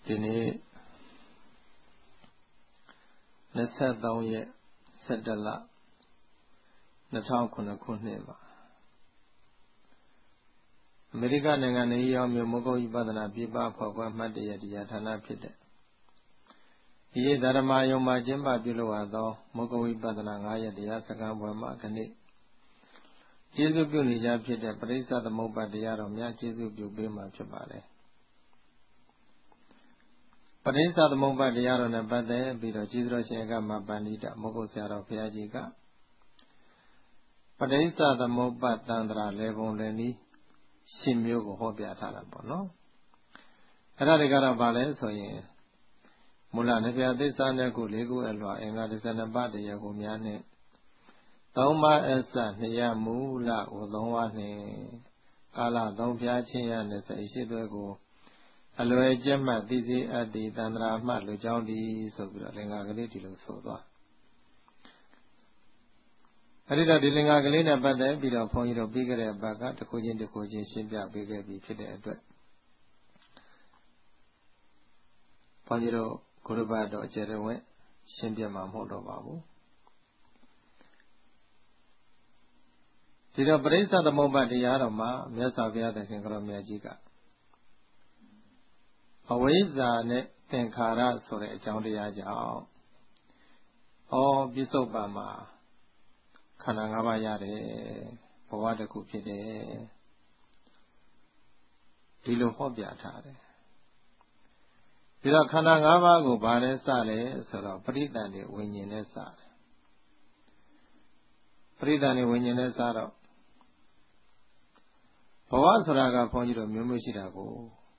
ဒီနေ့23ရက်17လ2009ခုနှစ်မှာအမေရိကန်နိုင်ငံနေရောက်မြို့မုဂ္ဂုတ်ဝိပဿနာပြပဖော်ကွယ်မှတ်တရတရားဌာနဖြစ်တဲ့ဒီဓမ္မယုံမှာကျင်းပပြုလုပ်ရသောမုဂ္ဂုတ်ဝိပဿနာ9ရက်တရားစကားပွဲမှာခဏကျေးဇူးပြုနေကြဖြစ်တဲ့ပရိစ္ဆသမုပ္ပါတရားတော်များကျေးဇူးပြုပေးမှာဖြစ်ပါလေပရိစ္ဆသမုပ္ပါတရားတော်နဲ့ပတ်သက်ပြီးတော့ကျေးဇူးတော်ရှင်ကမပန္နိတမုဂ္ဂုတ်ဆရာတော်ဘုရားကြီးကပရိစ္ဆသမုပ္ပါတန္တရာလေပုံလည်းနည်းရှင်မျိုးကိုဟောပြထားတာပေါ့နော်အဲ့ဒါတွေကတော့ဗာလဲဆိုရင်မူလနဗျာသစ္စာနဲ့ခု၄ခုအလွှာအင်္ဂါ12ပါးတရားကိုများနဲ့သုံးပါးအစနှစ်ရမူလကိုသုံးပါးနဲ့ကာလသုံးဖြားချင်းရနဲ့စိတ်ရှိသွဲကိုအလွယ်ကျက်မှတ်သိစေအပ်သည်တန္တရာမှလူကြောင့်ဒီဆိုပြီးတော့လင်္ကာကလေးဒီလိုဆိုသွားအဲ့ဒီတော့ဒီလင်္ကာကလေးနဲ့ပတ်သက်ပြီးတော့ဘုန်းကြီးတို့ပြီးခဲ့တဲ့ဘက်ကတစ်ခုချင်းရှင်းပြပေးခဲ့ပြီးဖြစ်တဲ့အတွက်ဘုန်းကြီးတို့ဂုရုဘတ်တော်အကျယ်တော်ဝင်ရှင်းပြမှာမဟုတ်တော့ပါဘူးဒီတော့ပရိစ္ဆသမုပ္ပါတရားတော်မှာမြတ်စွာဘုရားသခင်ကတော်မြတ်ကြီးကအဝိဇ္ဇာနဲ့သင်္ခါရဆိုတဲ့အကြောင်းတရားကြောင့်ပြစ္ဆုတ်ပံမှာခန္ဓာ၅ပါးရတယ်ဘဝတစ်ခုဖြစ်တယ်ဒီလိုဟောပြထားတယ်ဒီတော့ခန္ဓာ၅ပါးကိုဘာလဲစလဲဆိုတော့ပရိသန္တိဝိညာဉ်နဲ့စတယ်ပရိသန္တိဝိညာဉ်နဲ့စတော့ဘဝဆိုတာကဘုန်းကြီးတို့မျိုးမျိုးရှိတာကို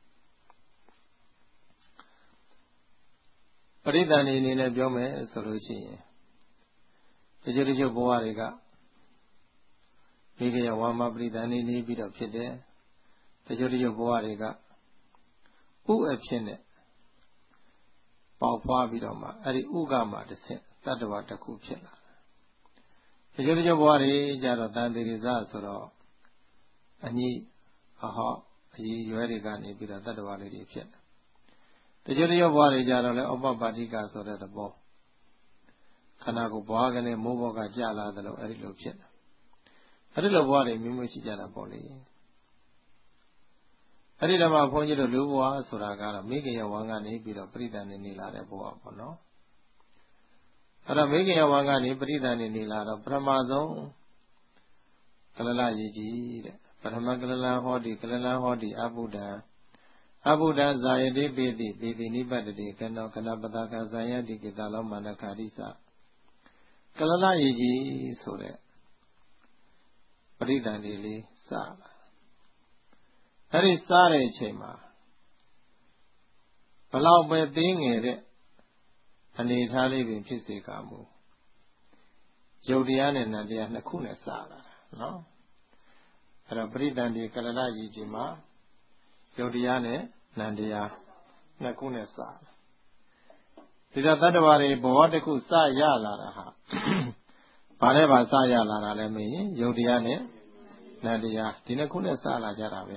ပရိသန္တိအနေနဲ့ပြောမယ်ဆိုလို့ရှိရင်တချို့ဘဝတွေကမိဂယဝါမပရိသန္တိနေပြီးတော့ဖြစ်တယ်တချို့ဘဝတွေကဥအဖြစ်နဲ့ပေါက်ဖွားပြီးတော့မှအဲ့ဒီဥကမှတစ်ဆင့်တတ္တဝါတစ်ခုဖြစ်လာတယ်တချို့ဘဝတွေကြတော့တန်တိရိဇဆိုတော့အညီအကြီးရွယ်တွေကနေပြီးတော့တတ္တဝါလေးတွေဖြစ်တယ်တချို့ဘဝတွေကြတော့လေဥပပါတိကဆိုတဲ့သဘောခန္ဓာကိုယ်ဘဝကနေမိုးဘောကကြာလာတယ်လို့အဲ့ဒီလိုဖြစ်တယ်အဲ့ဒီလိုဘဝတွေမျိုးမျိုးရှိကြတာပေါ့လေအဲ့ဒီတော့မှဘုန်းကြီးတို့လူဘဝဆိုတာကတော့မိခင်ရဝံကနေပြီးတော့ပရိသတ်နေလာတဲ့ဘဝပေါ့နော်အဲ့တော့မိခင်ရဝံကနေပရိသတ်နေလာတော့ပထမဆုံးကလလရေကြီးတဲ့ပထမကလလဟောတိအဘုဒ္ဓဇာယတိပိတိပိတိနိပတ္တိကနောကလပတကဇာယတိကိတလောမန္တခာရိသကလလရေကြီးဆိုတဲ့ပရိသတ်လေးစလာအဲ့ဒီစားတဲ့အချိန်မှာဘလောက်ပဲသေးငယ်တဲ့အနေထားလေးပင်ဖြစ်စေကမူယုတ်တရားနဲ့နံတရားနှစ်ခုနဲ့စလာတာနော်အဲ့တော့ပရိသန္တိကလလရည်ကြီးမှာယုတ်တရားနဲ့နံတရားနှစ်ခုနဲ့စလာဒီတော့တတ္တဝါတွေဘဝတစ်ခုစရလာတာဟာဘာလဲပါစရလာတာလဲမင်းယုတ်တရားနဲ့နံတရားဒီနှစ်ခုနဲ့စလာကြတာပဲ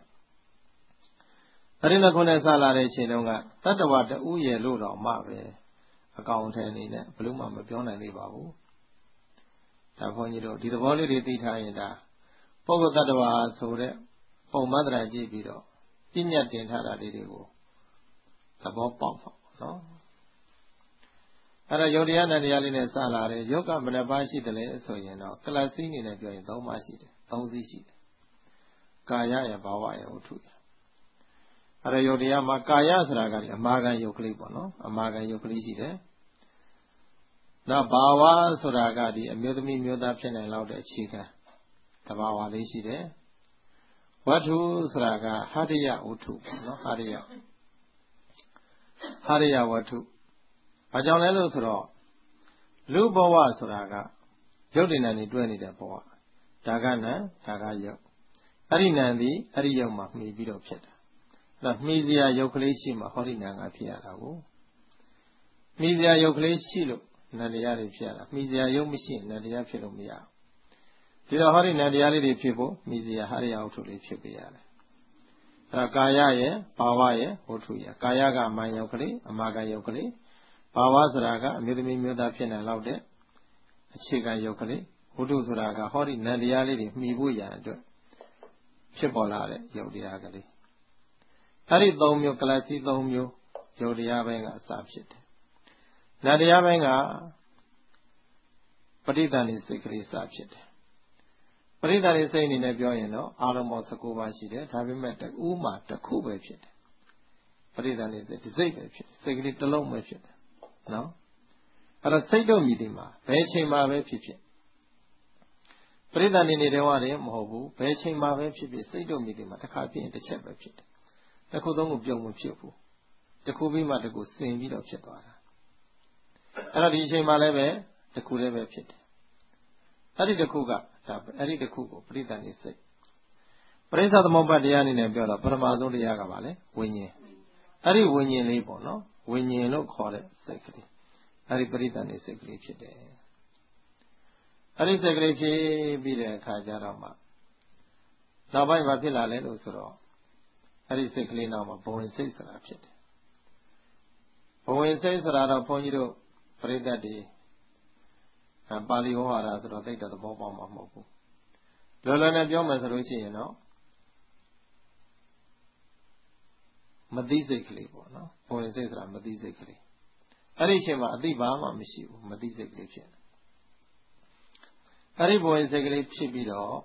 အဲ့ဒီနှစ်ခုနဲ့စလာတဲ့အချိန်တုန်းကတတ္တဝါတူရဲ့လို့တော့မှပဲအကောင်ထဲအနေနဲ့ဘလို့မှမပြောနိုင်သေးပါဘူးဒါဘုန်းကြီးတို့ဒီသဘောလေးတွေသိထားရင်ဒါပုဂ္ဂိုလ်တ attva ဆိုတဲ့ပုံမှန်တရားကြည့်ပြီးတော့ပြည့်ညတ်တင်ထားတာလေးတွေကိုသဘောပေါက်ပါနော်အဲ့တော့ယုတ်တရားနဲ့တရားလေးနဲ့စလာတယ်ယုတ်ကဘယ်နှပါးရှိတယ်လဲဆိုရင်တော့ကလစီအနေနဲ့ပြောရင်၃ပါးရှိတယ်၃စီးရှိတယ်ကာယရဲ့ဘာဝရဲ့ဝတ္ထုရဲ့အဲ့တော့ယုတ်တရားမှာကာယဆိုတာကဒီအမာခံယုတ်ကလေးပေါ့နော်အမာခံယုတ်ကလေးရှိတယ်နောက်ဘာဝဆိုတာကဒီအမျိုးသမီးမျိုးသားဖြစ်နိုင်လောက်တဲ့အခြေခံတဘာဝလေးရှိတယ်ဝတ္ထုဆိုတာကဟရိယဝတ္ထုပေါ့နော်ဟရိယဝတ္ထုဘာကြောင့်လဲလို့ဆိုတော့လူဘဝဆိုတာကရုပ်တဏ္ဍာနေတွဲနေတဲ့ဘဝဒါကနံဒါကယုတ်အဲ့ဒီနံသည်အဲ့ဒီယုတ်မှာမှီပြီးတော့ဖြစ်တာအဲ့တော့မှီစရာယုတ်ကလေးရှိမှဟောဒီနံကဖြစ်ရတာကိုမှီစရာယုတ်ကလေးရှိလို့နံတရားတွေဖြစ်ရတာမှီစရာယုတ်မရှိရင်နံတရားဖြစ်လို့မရဘူးဒီတော့ဟောဒီနံတရားလေးတွေဖြစ်ဖို့မှီစရာဟရိယဝတ္ထုလေးဖြစ်ပေးရတယ်ကာယရဲ့ဘာဝရဲ့ဝတ္ထုရဲ့ကာယကအမှန်ယုတ်ကလေးအမှားကယုတ်ကလေးဘာဝဆိုတာကအမျိုးသမီးမျိုးသားဖြစ်နေလောက်တဲ့အခြေခံယုတ်ကလေးဝတ္ထုဆိုတာကဟောဒီနံတရားလေးတွေမှီဖို့ရန်အတွက်ဖြစ်ပေါ်လာတဲ့ယုတ်တရားကလေးအဲ့ဒီ၃မျိုးကလစီ၃မျိုးယုတ်တရားပိုင်းကအစဖြစ်တယ်နံတရားပိုင်းကပဋိသန္ဓေစိတ်ကလေးစဖြစ်တယ်ပဋိသန္ဓေစိတ်အနေနဲ့ပြောရင်တော့အာလုံးပေါင်း19ပါးရှိတယ်ဒါပေမဲ့တဦးမှတစ်ခုပဲဖြစ်တယ်ပဋိသန္ဓေစိတ်ဒီစိတ်ပဲဖြစ်စိတ်ကလေးတစ်လုံးပဲဖြစ်တယ်နော်အဲ့တော့စိတ်တို့မြည်ဒီမှာဘယ်ချိန်မှာပဲဖြစ်ဖြစ်ပရိသတ်နေနေတယ်ဝရတယ်မဟုတ်ဘူးဘယ်ချိန်မှာပဲဖြစ်ဖြစ်စိတ်တို့မြည်ဒီမှာတစ်ခါဖြစ်ရင်တစ်ချက်ပဲဖြစ်တယ်တစ်ခုသုံးခုပြုံမဖြစ်ဘူးတစ်ခုပြီးမှတစ်ခုစင်ပြီးတော့ဖြစ်သွားတာအဲ့တော့ဒီအချိန်မှာလည်းပဲတစ်ခုလည်းပဲဖြစ်တယ်အဲ့ဒီတစ်ခုကဒါအဲ့ဒီတစ်ခုကိုပရိသတ်နေစိတ်ပရိစ္ဆသမုပ္ပါဒ်တရားအနေနဲ့ပြောတော့ပထမဆုံးတရားကပါလေဝိညာဉ်အဲ့ဒီဝိညာဉ်လေးပေါ့နော်ဝိညာဉ်လို့ခေါ်တဲ့စိတ်ကလေးအဲ့ဒီပရိသတ်နေစိတ်ကလေးဖြစ်တယ်အဲ့ဒီစိတ်ကလေးဖြစ်ပြီးတဲ့အခါကျတော့မှနောက်ပိုင်းမှာဖြစ်လာလဲလို့ဆိုတော့အဲ့ဒီစိတ်ကလေးနောက်မှာဘဝင်စိတ်ဆိုတာဖြစ်တယ်ဘဝင်စိတ်ဆိုတာတော့ဘုန်းကြီးတို့ပရိသတ်တွေပါဠိဝါဒဆိုတော့သိတဲ့သဘောပေါက်မှာမဟုတ်ဘူးလောလောနဲ့ပြောမယ်ဆိုလို့ရှိရင်တော့မသိစိတ်ကလေးပေါ့နော်ဘဝင်စိတ်ဆိုတာမသိစိတ်ကလေးအဲ့ဒီအချိန်မှာအသိဘာမှမရှိဘူးမသိစိတ်ကလေးဖြစ်တယ်အဲ့ဒီဘဝင်စိတ်ကလေးဖြစ်ပြီးတော့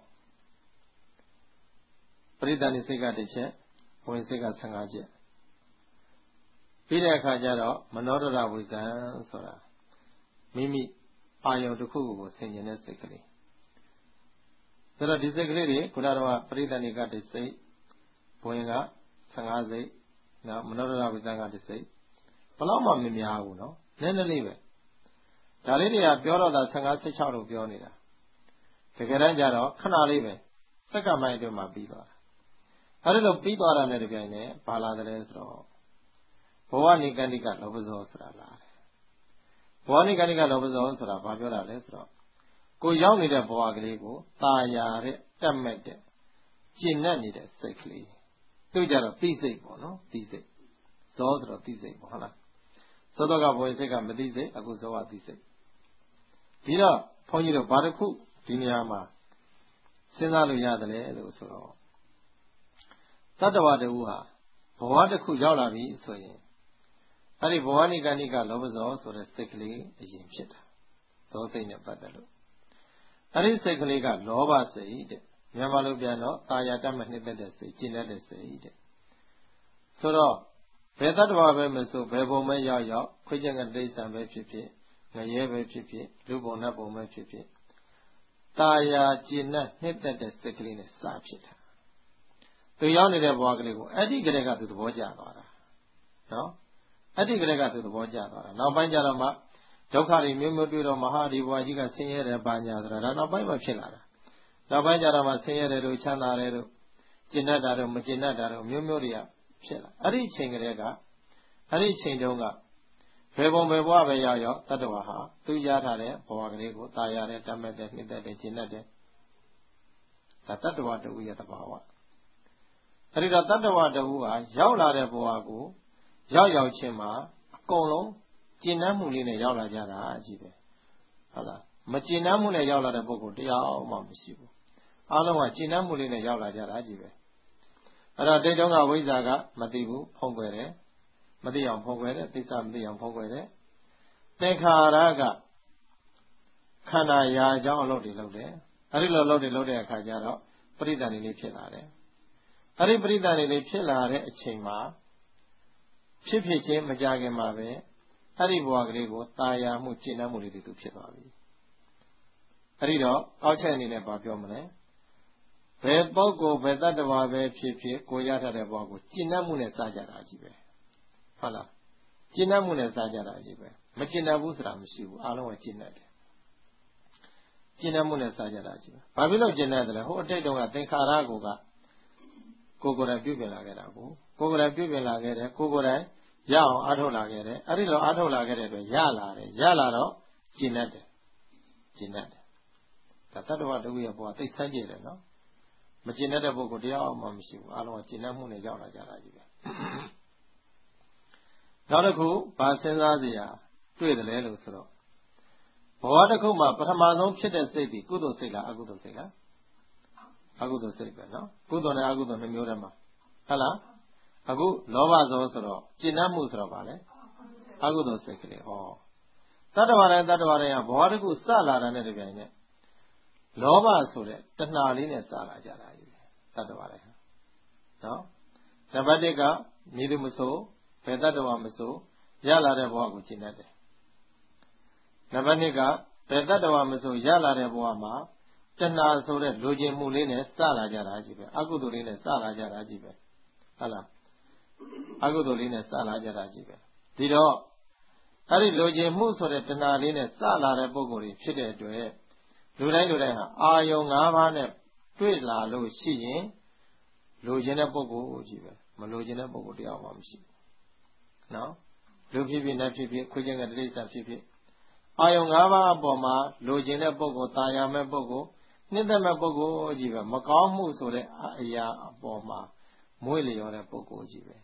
ပရိသန္တိစိတ်ကတစ်ချက်ဘဝင်စိတ်က15ချက်ပြီးတဲ့အခါကျတော့မနောဒရဝိဇ္ဇံဆိုတာမိမိအာယုံတစ်ခုကိုဆင်ခြင်တဲ့စိတ်ကလေးဆိုတော့ဒီစိတ်ကလေးတွေခုနကတော့ပရိသန္တိကတစ်စိတ်ဘဝင်က15စိတ်နော်မနောဒရဝိဇ္ဇံကတစ်စိတ်ဘလောက်မှမများဘူးနော်နည်းနည်းလေးပဲဒါလေးတွေကပြောတော့တာ15 16လို့ပြောနေတာတကယ်တမ်းကျတော့ခဏလေးပဲစက္ကန့်ပိုင်းအတွင်းမှာပြီးသွားတာအဲဒီလိုပြီးသွားတာနဲ့တပြိုင်နက်ဘာလာတယ်ဆိုတော့ဘဝနိကန္တိကလောဘဇောဆိုတာလာတယ်ဘဝနိကန္တိကလောဘဇောဆိုတာဘာပြောတာလဲဆိုတော့ကိုရောက်နေတဲ့ဘဝကလေးကိုตาရတဲ့တက်မဲ့တဲ့ကျင့်နဲ့နေတဲ့စိတ်ကလေးသူကြတော့သိစိတ်ပေါ့နော်သိစိတ်ဇောဆိုတော့သိစိတ်ပေါ့ဟုတ်လားသောတော့ကဘဝင်စိတ်ကမသိစိတ်အခုဇောကသိစိတ်ဒီတော့ဘုန်းကြီးတို့ဘာတစ်ခုဒီနေရာမှာစဉ်းစားလို့ရတယ်လေလို့ဆိုတော့တတ္တဝါတူဟာဘဝတစ်ခုရောက်လာပြီဆိုရင်အဲ့ဒီဘဝနိကဏိကလောဘဇောဆိုတဲ့စိတ်ကလေးအရင်ဖြစ်တာဇောစိတ်နဲ့ပတ်သက်လို့အဲ့ဒီစိတ်ကလေးကလောဘစိတ်တဲ့မြန်မာလိုပြန်တော့တာယာတတ်မှနှစ်သက်တဲ့စိတ်ကျင့်တတ်တဲ့စိတ်တဲ့ဆိုတော့ဘယ်တတ္တဝါပဲမဆိုဘယ်ဘုံပဲရောက်ရောက်ခွေးကျင်ကတိဋ္ဌံပဲဖြစ်ဖြစ်ငရဲပဲဖြစ်ဖြစ်လူဘုံနတ်ဘုံပဲဖြစ်ဖြစ်တာယာကျင့်နဲ့နှစ်သက်တဲ့စိတ်ကလေးနဲ့စဖြစ်တာသူရောက်နေတဲ့ဘဝကလေးကိုအဲ့ဒီကလေးကသူသဘောကျသွားတာနော်အဲ့ဒီကလေးကသူသဘောကျသွားတာနောက်ပိုင်းကျတော့မှဒုက္ခတွေမျိုးမျိုးတွေ့တော့မဟာဒီဘဝကြီးကဆင်းရဲတယ်ပါညာဆိုတာဒါနောက်ပိုင်းမှဖြစ်လာတာနောက်ပိုင်းကျတော့မှဆင်းရဲတယ်လို့ချမ်းသာတယ်လို့ကျင့်တတ်တာတော့မကျင့်တတ်တာတော့မျိုးမျိုးတွေကဖြစ်လာအဲ့ဒီအချိန်ကလေးကအဲ့ဒီအချိန်တုန်းကဘယ်ပုံဘယ်ဘဝပဲရောက်ရောက်တတ္တဝါဟာသူရထားတဲ့ဘဝကလေးကိုတာယာတဲ့တတ်မဲ့တဲ့နှစ်သက်တဲ့ကျင့်တတ်တဲ့ဒါတတ္တဝါတူရဲ့သဘာဝအဲ့ဒီတော့တတ္တဝါတူဟာရောက်လာတဲ့ဘဝကိုရောက်ချင်းမှာအကုန်လုံးကျင့်တတ်မှုလေးနဲ့ရောက်လာကြတာအကြည့်ပဲဟုတ်လားမကျင့်တတ်မှုနဲ့ရောက်လာတဲ့ပုဂ္ဂိုလ်တရားမှမရှိဘူးအားလုံးကကျင့်တတ်မှုလေးနဲ့ရောက်လာကြတာအကြည့်ပဲအဲ့တော့တိတ်တုန်းကဝိဇ္ဇာကမသိဘူးဖုံးကွယ်တယ်မသိအောင်ဖုံးကွယ်တယ်သိစ္စာမသိအောင်ဖုံးကွယ်တယ်သင်္ခါရကခန္ဓာရာအကြောင်းအလုပ်တွေလုပ်တယ်အဲ့ဒီလိုလုပ်တဲ့အခါကျတော့ပရိသန္တိလေးဖြစ်လာတယ်အဲ့ဒီပရိသန္တိလေးဖြစ်လာတဲ့အချိန်မှာဖြစ်ချင်းမကြခင်မှာပဲအဲ့ဒီဘဝကလေးကိုတာယာမှုကျင့်တတ်မှုလေးတွေသူဖြစ်သွားပြီအဲ့ဒီတော့အောက်ချက်အနေနဲ့ပြောမလဲဘယ်ပုဂ္ဂိုလ်ဘယ်တတ္တဝါပဲဖြစ်ဖြစ်ကိုရထားတဲ့ဘဝကိုကျင့်တတ်မှုနဲ့စားကြတာကြီးပဲဟုတ်လားကျင့်တတ်မှုနဲ့စားကြတာကြီးပဲမကျင့်တတ်ဘူးဆိုတာမရှိဘူးအားလုံးကကျင့်တတ်တယ်ကျင့်တတ်မှုနဲ့စားကြတာကြီးပဲဘာဖြစ်လို့ကျင့်တတ်တယ်လဲဟိုအတိတ်တုန်းကသင်္ခါရကိုယ်ယ်တိုင်ပြုပြင်လာခဲ့တာကိုယ်ယ်တိုင်ပြုပြင်လာခဲ့တယ်ကိုယ်တိုင်ရအောင်အားထုတ်လာခဲ့တယ်အဲ့ဒီလိုအားထုတ်လာခဲ့တဲ့အတွက်ရလာတော့ကျင့်တတ်တယ်ဒါတတ္တဝါတူရဲ့ဘဝသိဆန်းကျင်တယ်နော်မကျင်တဲ့ပုဂ္ဂိုလ်တရားမှမရှိဘူးအားလုံးကကျင်တတ်မှုနဲ့ရောက်လာကြတာကြီးပဲနောက်တစ်ခုဘာစဉ်းစားစရာတွေ့တယ်လဲလို့ဆိုတော့ဘဝတစ်ခုမှာပထမဆုံးဖြစ်တဲ့စိတ်ဒီကုသိုလ်စိတ်လားအကုသိုလ်စိတ်လားအကုသိုလ်စိတ်ပဲနော်ကုသိုလ်နဲ့အကုသိုလ်နှစ်မျိုးတည်းမှာဟုတ်လားအခုလောဘဇောဆိုတော့ကျင်တတ်မှုဆိုတော့ဗာလဲအကုသိုလ်စိတ်ကလေးဟောတတ္တဝါတိုင်းကဘဝတစ်ခုစလာတာနဲ့တပြိုင်နက်လောဘဆိုတဲ့တဏှာလေးနဲ့စလာကြတာကြီးတတ္တဝါတိုင်းနော်နံပါတ်1ကမြည်သူမဆိုဘယ်တတ္တဝါမဆိုရလာတဲ့ဘဝကိုကျင်တတ်တယ်နံပါတ်2ကဘယ်တတ္တဝါမဆိုရလာတဲ့ဘဝမှာတဏှာဆိုတဲ့လိုချင်မှုလေးနဲ့စလာကြတာကြီးပဲအကုသိုလ်လေးနဲ့စလာကြတာကြီးပဲဟုတ်လားအကုသိုလ်လေးနဲ့စလာကြတာကြီးပဲဒီတော့အဲ့ဒီလိုချင်မှုဆိုတဲ့တဏှာလေးနဲ့စလာတဲ့ပုံကိုယ်ကြီးဖြစ်တဲ့အတွက်လူတိုင်းဟာအာယုံ၅ပါးနဲ့တွေ့လာလို့ရှိရင်လိုချင်တဲ့ပုံကိုယ်ကြီးပဲမလိုချင်တဲ့ပုံကိုယ်တရားမှမရှိဘူးနော်လူဖြစ်ဖြစ်နဲ့ဖြစ်ဖြစ်ခွေးချင်းကတိရစ္ဆာန်ဖြစ်ဖြစ်အာယုံ၅ပါးအပေါ်မှာလိုချင်တဲ့ပုံကိုယ်တာယာမဲ့ပုံကိုယ်နှစ်သက်မဲ့ပုံကိုယ်ကြီးပဲမကောင်းမှုဆိုတဲ့အရာအပေါ်မှာမွေးလျော်တဲ့ပုံကိုယ်ကြီးပဲ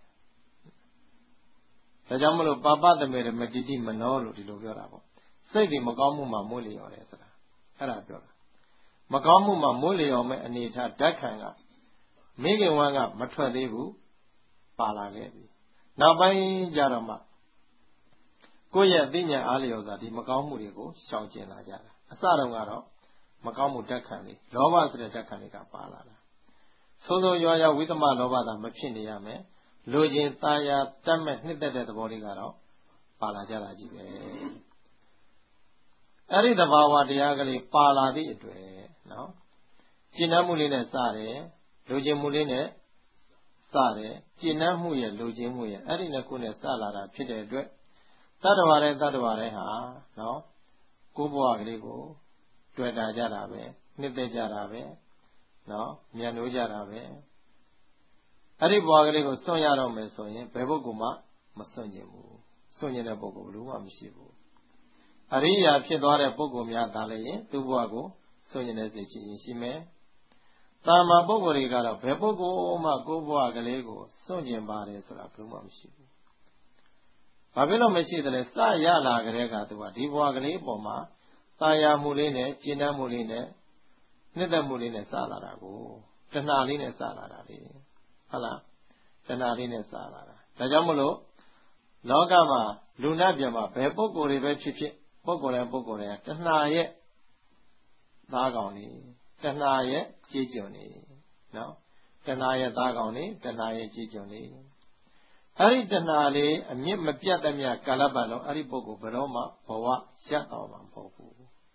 ဒါကြောင့်မလို့ပါပတမေရမတိတိမနောလို့ဒီလိုပြောတာပေါ့စိတ်ဒီမကောင်းမှုမှာမွေးလျော်တယ်ဆိုတာအဲ့ဒါပြောတာမကောင်းမှုမှာမွေးလျော်မဲ့အနေထားဓာတ်ခံကမိခင်ဝမ်းကမထွက်သေးဘူးပါလာခဲ့ပြီနောက်ပိုင်းကြတော့မှကိုယ့်ရဲ့အသိဉာဏ်အားလျော်စွာဒီမကောင်းမှုတွေကိုရှောင်ကျဉ်လာကြတာအစတုန်းကတော့မကောင်းမှုဓာတ်ခံလေးလောဘဆိုတဲ့ဓာတ်ခံလေးကပါလာတာဆိုးဆိုးရွားရွားဝိသမလောဘသာမဖြစ်နေရမယ်လိုချင်ตาယာတတ်မဲ့နှစ်သက်တဲ့သဘောလေးကတော့ပါလာကြတာကြီးပဲအဲ့ဒီသဘာဝတရားကလေးပါလာသည့်အတွက်နော်ကျင့်တတ်မှုလေးနဲ့စတယ်လိုချင်မှုလေးနဲ့စတယ်ကျင့်တတ်မှုရဲ့လိုချင်မှုရဲ့အဲ့ဒီနှစ်ခုနဲ့စလာတာဖြစ်တဲ့အတွက်တတ္တဝါတိုင်းဟာနော်ကိုယ်ဘဝကလေးကိုတွေ့တာကြတာပဲနှစ်သက်ကြတာပဲနော်မြတ်လို့ကြတာပဲအဲ့ဒီဘဝကလေးကိုစွန့်ရတော့မယ်ဆိုရင်ဘယ်ပုဂ္ဂိုလ်မှမစွန့်ကျင်ဘူးစွန့်ကျင်တဲ့ပုဂ္ဂိုလ်ဘယ်သူမှမရှိဘူးအရိယာဖြစ်သွားတဲ့ပုဂ္ဂိုလ်များသာလည်းရင်သူ့ဘဝကိုစွန့်ကျင်တဲ့စိတ်ရှိမယ်တာမန်ပုဂ္ဂိုလ်တွေကတော့ဘယ်ပုဂ္ဂိုလ်မှကိုယ်ဘဝကလေးကိုစွန့်ကျင်ပါတယ်ဆိုတာဘယ်သူမှမရှိဘူးဘာဖြစ်လို့မရှိတယ်လဲစရလာကြတဲ့ကသူကဒီဘဝကလေးပေါ်မှာတာယာမှုလေးနဲ့ကျင့်တတ်မှုလေးနဲ့နှစ်သက်မှုလေးနဲ့စလာတာကိုတဏှာလေးနဲ့စလာတာလေဟုတ်လားတဏှာလေးနဲ့စလာတာဒါကြောင့်မလို့လောကမှာလူနာပြန်မှာဘယ်ပုဂ္ဂိုလ်တွေပဲဖြစ်ဖြစ်ပုဂ္ဂိုလ်တိုင်းတဏှာရဲ့သားကောင်လေးတဏှာရဲ့ကြေးကျွန်လေးနော်တဏှာရဲ့သားကောင်လေးတဏှာရဲ့ကြေးကျွန်လေးအဲ့ဒီတဏှာလေးအမြင့်မပြတ်သမျှကာလပတ်လုံးအဲ့ဒီပုဂ္ဂိုလ်ဘယ်တော့မှဘဝရပ်တော်မှာမဟုတ်ဘူး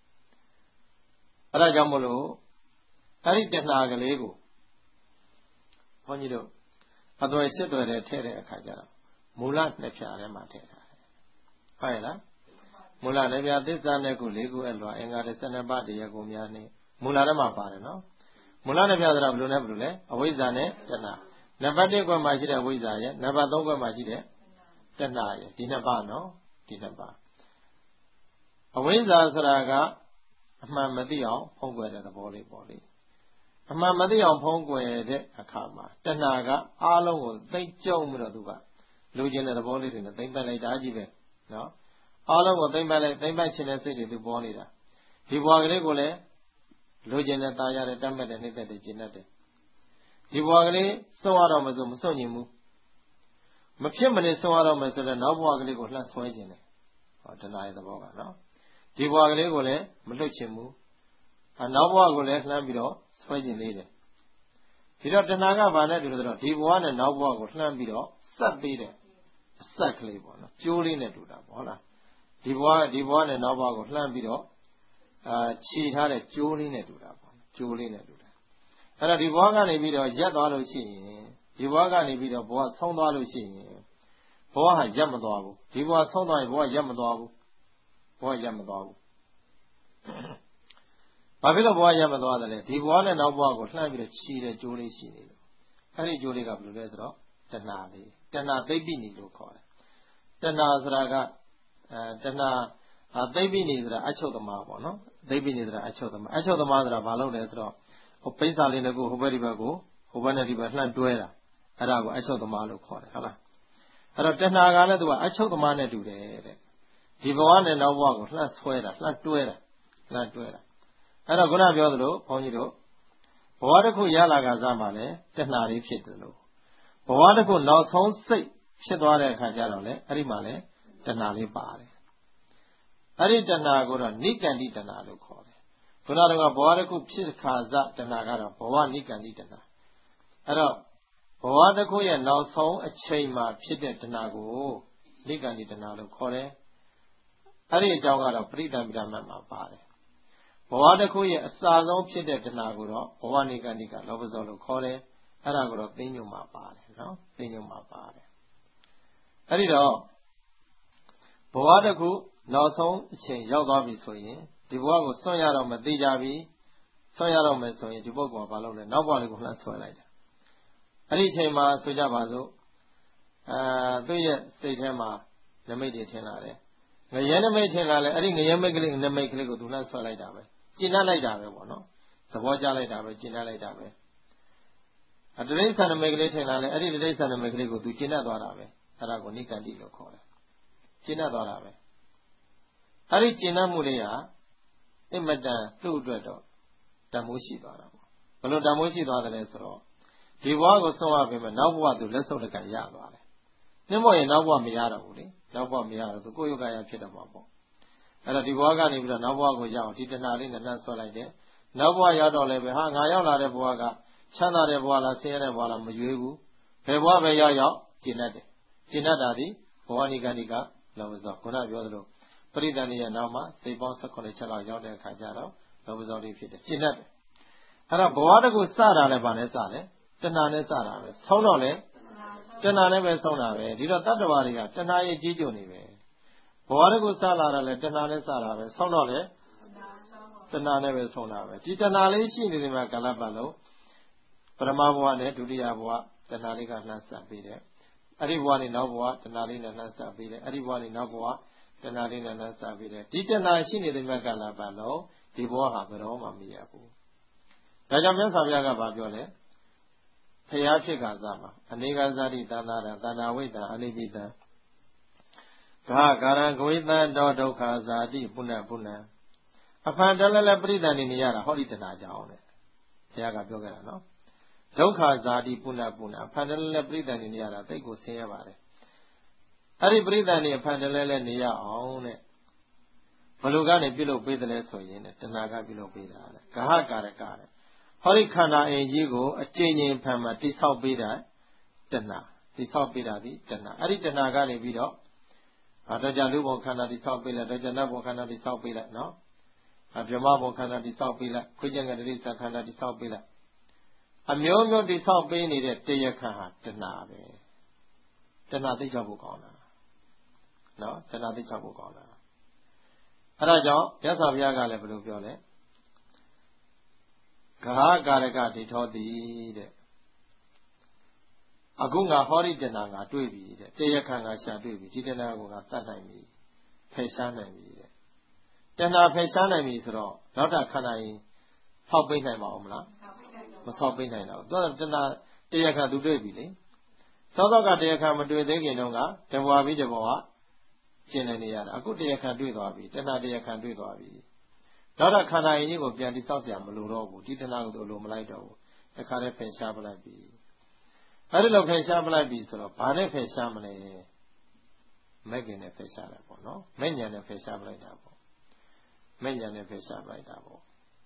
အဲ့ဒါကြောင့်မလို့အဲ့ဒီတဏှာကလေးကိုဘုန်းကြီးတို့အသွယ်စစ်တွေထဲထည့်တဲ့အခါကျတော့မူလနှစ်ဖြာထဲမှာထည့်ထားတယ်ဟုတ်ရဲ့လားမူလနှစ်ဖြာသစ္စာနဲ့ခု၄ခုအလွာအင်္ဂါ12ပါးတရားကိုများနေမူလထဲမှာပါတယ်နော်မူလနှစ်ဖြာဆိုတာဘယ်လိုလဲအဝိဇ္ဇာနဲ့တဏှာနံပါတ်1ကွက်မှာရှိတဲ့ဝိဇ္ဇာရဲ့နံပါတ်3ကွက်မှာရှိတဲ့တဏှာရဲ့ဒီနှစ်ပါးနော်ဒီနှစ်ပါးအဝိဇ္ဇာဆိုတာကအမှန်မသိအောင်ဖုံးကွယ်တဲ့သဘောလေးပေါ့လေအမှန်မသိအောင်ဖုံးကွယ်တဲ့အခါမှာတဏှာကအားလုံးကိုသိမ့်ကျုံပြီးတော့သူကလိုချင်တဲ့သဘောလေးတွေနဲ့သိမ့်ပတ်လိုက်တာကြီးပဲနော်အားလုံးကိုသိမ့်ပတ်ချင်တဲ့စိတ်တွေသူပေါ်နေတာဒီဘဝကလေးကိုလည်းလိုချင်တဲ့ตาရတဲ့တတ်မဲ့တဲ့နှစ်သက်တဲ့ကျင့်တတ်တယ်ဒီဘဝကလေးစွန့်ရတော့မှဆိုမစွန့်ကျင်ဘူးမဖြစ်မနေစွန့်ရတော့မှဆိုတော့နောက်ဘဝကလေးကိုလှမ်းဆွဲကျင်တယ်ဟောတဏှာရဲ့သဘောကနော်ဒီဘဝကလေးကိုလည်းမလွတ်ချင်ဘူးနောက်ဘဝကိုလည်းလှမ်းပြီးတော့ဆွဲကျင်သေးတယ်ဒီတော့တဏှာကဘာနဲ့တူလဲဆိုတော့ဒီဘဝနဲ့နောက်ဘဝကိုလှမ်းပြီးတော့ဆက်သေးတယ်အဆက်ကလေးပေါ့နော်ကျိုးလေးနဲ့တူတာပေါ့ဟုတ်လားဒီဘဝနဲ့နောက်ဘဝကိုလှမ်းပြီးတော့ခြေထားတဲ့ကျိုးလေးနဲ့တူတာပေါ့ကျိုးလေးနဲ့တူတာအဲ့တော့ဒီဘဝကနေပြီးတော့ရက်သွားလို့ရှိရင်ဒီဘဝကနေပြီးတော့ဘဝဆုံးသွားလို့ရှိရင်ဘဝဟာရက်မသွားဘူးဒီဘဝဆုံးသွားရင်ဘဝရက်မသွားဘူးဘဝရက်မသွားဘူးဘာဖြစ်လို့ဘဝရက်မသွားတယ်လဲဒီဘဝနဲ့နောက်ဘဝကိုလှမ်းပြီးတော့ခြေတဲ့ကျိုးလေးရှိနေလို့အဲ့ဒီကျိုးလေးကဘယ်လိုလဲဆိုတော့တဏှာလေးတဏှာသိပ္ပိနီလို့ခေါ်တယ်တဏှာဆိုတာကတဏှာသိပ္ပိနီဆိုတာအချုပ်သမားပေါ့နော်သိပ္ပိနီဆိုတာအချုပ်သမားဆိုတာဘာလို့လဲဆိုတော့ပိဿာလေးနဲ့ကိုဟိုဘက်ဒီဘက်ကိုဟိုဘက်နဲ့ဒီဘက်လှမ်းတွဲတာအဲ့ဒါကိုအချုပ်သမားလို့ခေါ်တယ်ဟုတ်လားအဲ့တော့တဏှာကလည်းသူကအချုပ်သမားနဲ့တူတယ်တဲ့ဒီဘဝနဲ့နောက်ဘဝကိုလှမ်းဆွဲတာလှမ်းတွဲတာအဲ့တော့ခုနပြောသလိုဘုန်းကြီးတို့ဘဝတစ်ခုရလာကစားမှလည်းတဏှာလေးဖြစ်တယ်လို့ဘဝတစ်ခုနောက်ဆုံးစိတ်ဖြစ်သွားတဲ့အခါကျတော့လေအဲ့ဒီမှာလေတဏှာလေးပါတယ်အဲ့ဒီတဏှာကိုတော့နိကန္တိတဏှာလို့ခေါ်တယ်ခုနကဘဝတစ်ခုဖြစ်ခါစတဏှာကတော့ဘဝနိကန္တိတဏှာအဲ့တော့ဘဝတစ်ခုရဲ့နောက်ဆုံးအချိန်မှာဖြစ်တဲ့တဏှာကိုနိကန္တိတဏှာလို့ခေါ်တယ်အဲ့ဒီအကြောင်းကတော့ပရိသံပိဋကမတ်မှာပါတယ်ဘဝတစ်ခုရဲ့အစဆုံးဖြစ်တဲ့တဏှာကိုတော့ဘဝနိကန္တိကလောဘဇောလို့ခေါ်တယ်အဲ့ဒါကိုတော့သိညုံမှာပါတယ်နော်သိညုံမှာပါတယ်အဲ့ဒီတော့ဘဝတစ်ခုနောက်ဆုံးအချိန်ရောက်သွားပြီဆိုရင်ဒီဘဝကိုဆွံ့ရတော့မသိကြပြီဆွံ့ရတော့မယ်ဆိုရင်ဒီပုဂ္ဂိုလ်ကဘာလုပ်လဲနောက်ဘဝလေးကိုလှမ်းဆွဲလိုက်တယ်အဲ့ဒီအချိန်မှာဆိုကြပါစို့သူ့ရဲ့စိတ်ထဲမှာနမိတ်တွေထင်လာတယ်ငရဲနမိတ်ထင်လာလဲအဲ့ဒီငရဲမိတ်ကလေးနမိတ်ကလေးကိုသူလှမ်းဆွဲလိုက်တာပဲကျင့်တတ်လိုက်တာပဲပေါ့နော်သဘောကျလိုက်တာပဲကျင့်တတ်လိုက်တာပဲအတရိစ္ဆာနမိတ်ကလေးထင်လာလဲအဲ့ဒီတရိစ္ဆာနမိတ်ကလေးကိုသူကျင့်တတ်သွားတာပဲအဲ့ဒါကိုနိကန္တိလို့ခေါ်တယ်ကျင့်တတ်သွားတာပဲအဲ့ဒီကျင့်တတ်မှုလေးဟာအင်မတန်သူ့အတွက်တော့တန်ဖိုးရှိသွားတာပေါ့ဘယ်လိုတန်ဖိုးရှိသွားတယ်လဲဆိုတော့ဒီဘဝကိုဆုံးရပြီမဲ့နောက်ဘဝသူလက်ဆုပ်လက်ကရသွားတယ်နှင်းမောရင်နောက်ဘဝမရတော့ဘူးလေနောက်ဘဝမရတော့သူကိုယ်ယောဂရဖြစ်တော့မှာပေါ့အဲ့တော့ဒီဘဝကနေပြီးတော့နောက်ဘဝကိုရောက်ဒီတဏှာလေးနဲ့နှံ့ဆွလိုက်တယ်နောက်ဘဝရောက်တော့လည်းပဲဟာငါရောက်လာတဲ့ဘဝကချမ်းသာတဲ့ဘဝလားဆင်းရဲတဲ့ဘဝလားမရွေးဘူးဘယ်ဘဝပဲရောက်ကျင့်တတ်တယ်ကျင့်တတ်တာဒီဘဝနိကန္တိကလောဘဇောခုနပြောသလိုပရိသန္တိရဲ့နောက်မှာစိတ်ပေါင်း18ချက်လောက်ရောက်တဲ့အခါကျတော့လောဘဇောလေးဖြစ်တယ်ကျင့်တတ်တယ်အဲ့တော့ဘဝတစ်ခုစတာလည်းဗာနဲ့စတယ်တဏှာနဲ့စတာပဲဆုံးတော့လေတဏှာနဲ့ပဲဆုံးတာပဲဒီတော့တတ္တဝါတွေကတဏှာရဲ့ကြီးကျုံနေပဲဘဝတစ်ခုစလာတာလည်းတဏှာနဲ့စတာပဲဆုံးတော့လေတဏှာနဲ့ပဲဆုံးတာပဲဒီတဏှာလေးရှိနေတယ်မှာကာလပတ်လုံးပရမဘဝနဲ့ဒုတိယဘဝတဏှာလေးကနှံ့ဆက်ပေးတယ်အဲ့ဒီဘဝနဲ့နောက်ဘဝတဏှာလေးနဲ့နှံ့ဆက်ပေးတယ်အဲ့ဒီဘဝနဲ့နောက်ဘဝတဏှာလေးနဲ့နှံ့ဆက်ပေးတယ်ဒီတဏှာရှိနေတဲ့မှာကာလပတ်လုံးဒီဘဝဟာဘယ်တော့မှမရဘူးဒါကြောင့်မြတ်စွာဘုရားကပြောလဲဖျားဖြစ်ကစားမှာအနေကစားတိတဏ္ဍာရတဏ္ဍဝိတ္တအနိပိတံဂါရံဂဝိတံတောဒုက္ခဇာတိပုဏ္ဏပုဏ္ဏအဖန်တလဲလဲပရိသန္တိနေရတာဟောဒီတဏှာကြောင့်တဲ့ဘုရားကပြောခဲ့တာနော်ဒုက္ခဇာတိပုဏ္ဏပုဏ္ဏအဖန်တလဲလဲပရိသန္တိနေရတာသိကိုဆင်းရဲပါတယ်အဲ့ဒီပရိသန္တိအဖန်တလဲလဲနေရအောင်တဲ့ဘယ်လိုကနေပြုလုပ်ပေးတယ်လဲဆိုရင်တဏှာကပြုလုပ်ပေးတာတဲ့ဂဟကာရကတဲ့ဟောဒီခန္ဓာအိမ်ကြီးကိုအကျဉ်းချင်းဖန်မှာတိဆောက်ပေးတာတဏှာတိဆောက်ပေးတာဒီတဏှာအဲ့ဒီတဏှာကနေပြီးတော့တော့ကြလူဘုံခန္ဓာတိဆောက်ပေးလိုက်တော့ကြနတ်ဘုံခန္ဓာတိဆောက်ပေးလိုက်နော်ဗြဟ္မဘုံခန္ဓာတိဆောက်ပေးလိုက်ခွေးကျန်ကတိစ္ဆာခန္ဓာတိဆောက်ပေးလိုက်အမျိုးမျိုးတိဆောက်ပေးနေတဲ့တရားခံဟာတဏှာပဲတဏှာသိချဖို့ကောင်းတာနော်တဏှာသိချဖို့ကောင်းတာအဲ့ဒါကြောင့်မြတ်စွာဘုရားကလည်းဘယ်လိုပြောလဲဂဟကာရကဒိဋ္ဌောတိတဲ့အခုငါဟောဒီတဏှာငါတွေ့ပြီတဲ့တရားခံငါရှာတွေ့ပြီဒီတဏှာကိုငါတတ်နိုင်ပြီဖယ်ရှားနိုင်ပြီတဲ့တဏှာဖယ်ရှားနိုင်ပြီဆိုတော့နောက်ထပ်ခန္ဓာရင်ဆောက်ပိတ်နိုင်ပါဦးမလားမဆောက်ပိတ်နိုင်တော့သူကတဏှာတရားခံသူတွေ့ပြီလေသောသောကတရားခံမတွေ့သေးခင်တုန်းကတဘဝပြီးတဘဝကျင်နေရတာအခုတရားခံတွေ့သွားပြီတဏှာတရားခံတွေ့သွားပြီနောက်တော့ခန္ဓာရင်ကြီးကိုပြန်တိဆောက်เสียမလို့တော့ဘူးဒီတဏှာကိုသူလိုမလိုက်တော့ဘူးတခါတည်းဖယ်ရှားပလိုက်ပြီအဲ့ဒီလိုဖယ်ရှားပလိုက်ပြီဆိုတော့ဘာနဲ့ဖယ်ရှားမလဲမဲ့ခင်နဲ့ဖယ်ရှားတယ်ပေါ့နော်မဲ့ညာနဲ့ဖယ်ရှားပလိုက်တာပေါ့မဲ့ညာနဲ့ဖယ်ရှားပလိုက်တာပေါ့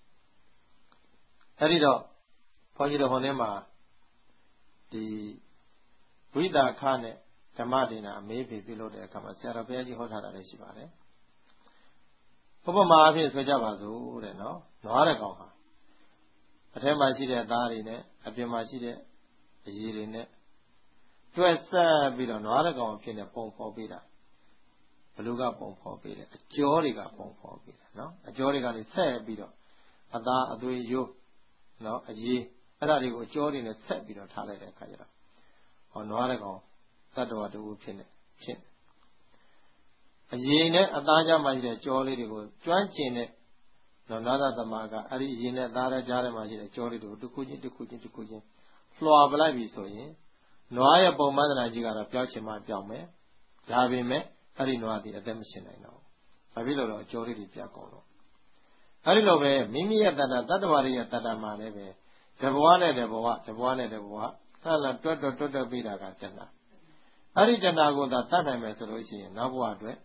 အဲ့ဒီတော့ဘုန်းကြီးတို့ဟိုထဲမှာဒီဝိတာခနဲ့ဓမ္မဒေနာအမေးဖြေပြုလုပ်တဲ့အခါမှာဆရာတော်ဘုရားကြီးဟောထားတာလည်းရှိပါတယ်ဥပမာအဖြစ်ဆိုကြပါစို့တဲ့နော်နွားတဲ့ကောင်ဟာအထက်မှာရှိတဲ့သားတွေနဲ့အပြင်မှာရှိတဲ့အရည်တွေနဲ့တွဲဆက်ပြီးတော့နွားတဲ့ကောင်အဖြစ်နဲ့ပုံဖော်ပေးတာဘလူကပုံဖော်ပေးတယ်အကျော်တွေကပုံဖော်ပေးတာနော်အကျော်တွေကနေဆက်ပြီးတော့အသားအသွေးရိုးနော်အရည်အဲ့ဒါတွေကိုအကျော်တွေနဲ့ဆက်ပြီးတော့ထားလိုက်တဲ့အခါကျတော့ဟောနွားတဲ့ကောင်တတ္တဝါတူဖြစ်အရည်နဲ့အသားကြမှာရှိတဲ့ကြောလေးတွေကိုကျွမ်းကျင်တဲ့နာသသမကအဲ့ဒီရင်နဲ့သားတဲ့ကြားထဲမှာရှိတဲ့ကြောလေးတို့တစ်ခုချင်းလွှာပလိုက်ပြီဆိုရင်နွားရဲ့ပုံမှန်သဏ္ဍာန်ကြီးကတော့ပြောင်းချင်မှပြောင်းမယ်ဒါပေမဲ့အဲ့ဒီနွားဒီအသက်မရှင်နိုင်တော့ဘာဖြစ်လို့လဲအကြောလေးတွေပြတ်ကုန်တော့အဲ့ဒီလိုပဲမိမိရဲ့တတ္တဝါရဲ့တတ္တမှာလည်းပဲတဘဝနဲ့တဘဝဆန္ဒတွတ်ပြီးတာကတဏှာအဲ့ဒီတဏှာကိုသာတတ်နိုင်မယ်ဆိုလို့ရှိရင်နောက်ဘဝအတွက်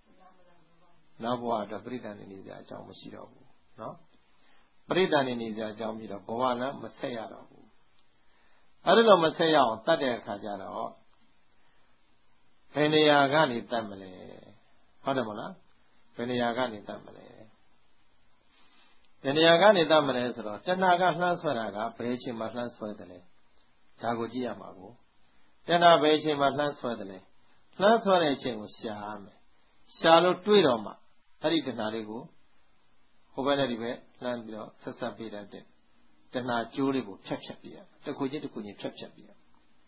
ပရိသန္တိနေကြအကြောင်းမရှိတော့ဘူးနော်ပရိသန္တိနေကြအကြောင်းပြီးတော့ဘဝလည်းမဆက်ရတော့ဘူးအဲ့ဒီလိုမဆက်ရအောင်တတ်တဲ့အခါကျတော့ဘယ်နေရာကနေတတ်မလဲဟုတ်တယ်မလားဘယ်နေရာကနေတတ်မလဲဘယ်နေရာကနေတတ်မလဲဆိုတော့တဏှာကလှမ်းဆွဲတာကဘယ်အချိန်မှလှမ်းဆွဲတယ်လဲဒါကိုကြည့်ရမှာကိုတဏှာဘယ်အချိန်မှလှမ်းဆွဲတယ်လဲလှမ်းဆွဲတဲ့အချိန်ကိုရှာရမယ်ရှာလို့တွေးတော့မှအဲ့ဒီတဏှာလေးကိုဟိုဘက်နဲ့ဒီဘက်လှမ်းပြီးတော့ဆက်ပေးတတ်တဲ့တဏှာကျိုးလေးကိုဖြတ်ပြရတစ်ခုချင်းဖြတ်ပြရတစ်ခုချင်းဖြတ်ပြရ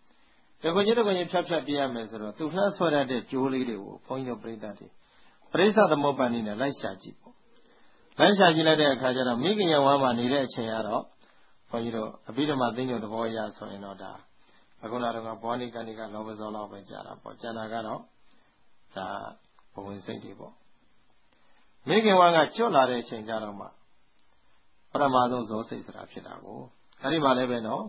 မယ်ဆိုတော့သူလှမ်းဆွဲတတ်တဲ့ကျိုးလေးတွေကိုဘုန်းကြီးတို့ပြိဿတွေပရိစ္ဆသမုပ္ပါဒ်နည်းနဲ့လိုက်ရှာကြည့်ပေါ့လိုက်ရှာကြည့်လိုက်တဲ့အခါကျတော့မိခင်ရဲ့ဝမ်းမှာနေတဲ့အချိန်ကတော့ဘုန်းကြီးတို့အဘိဓမ္မာသိဉ္ဇုံသဘောအရဆိုရင်တော့ဒါအခုလာတော့ကဘောနိကဏိကလောဘဇောလောက်ပဲကြာတာပေါ့ကျန်တာကတော့ဒါဘဝင်စိတ်တွေပေါ့မိခင်ဝမ်းကကျွတ်လာတဲ့အချိန်ကျတော့မှပရမဇုံဇောစိတ်ဆိုတာဖြစ်တာကိုအဲဒီမှာလည်းပဲနော်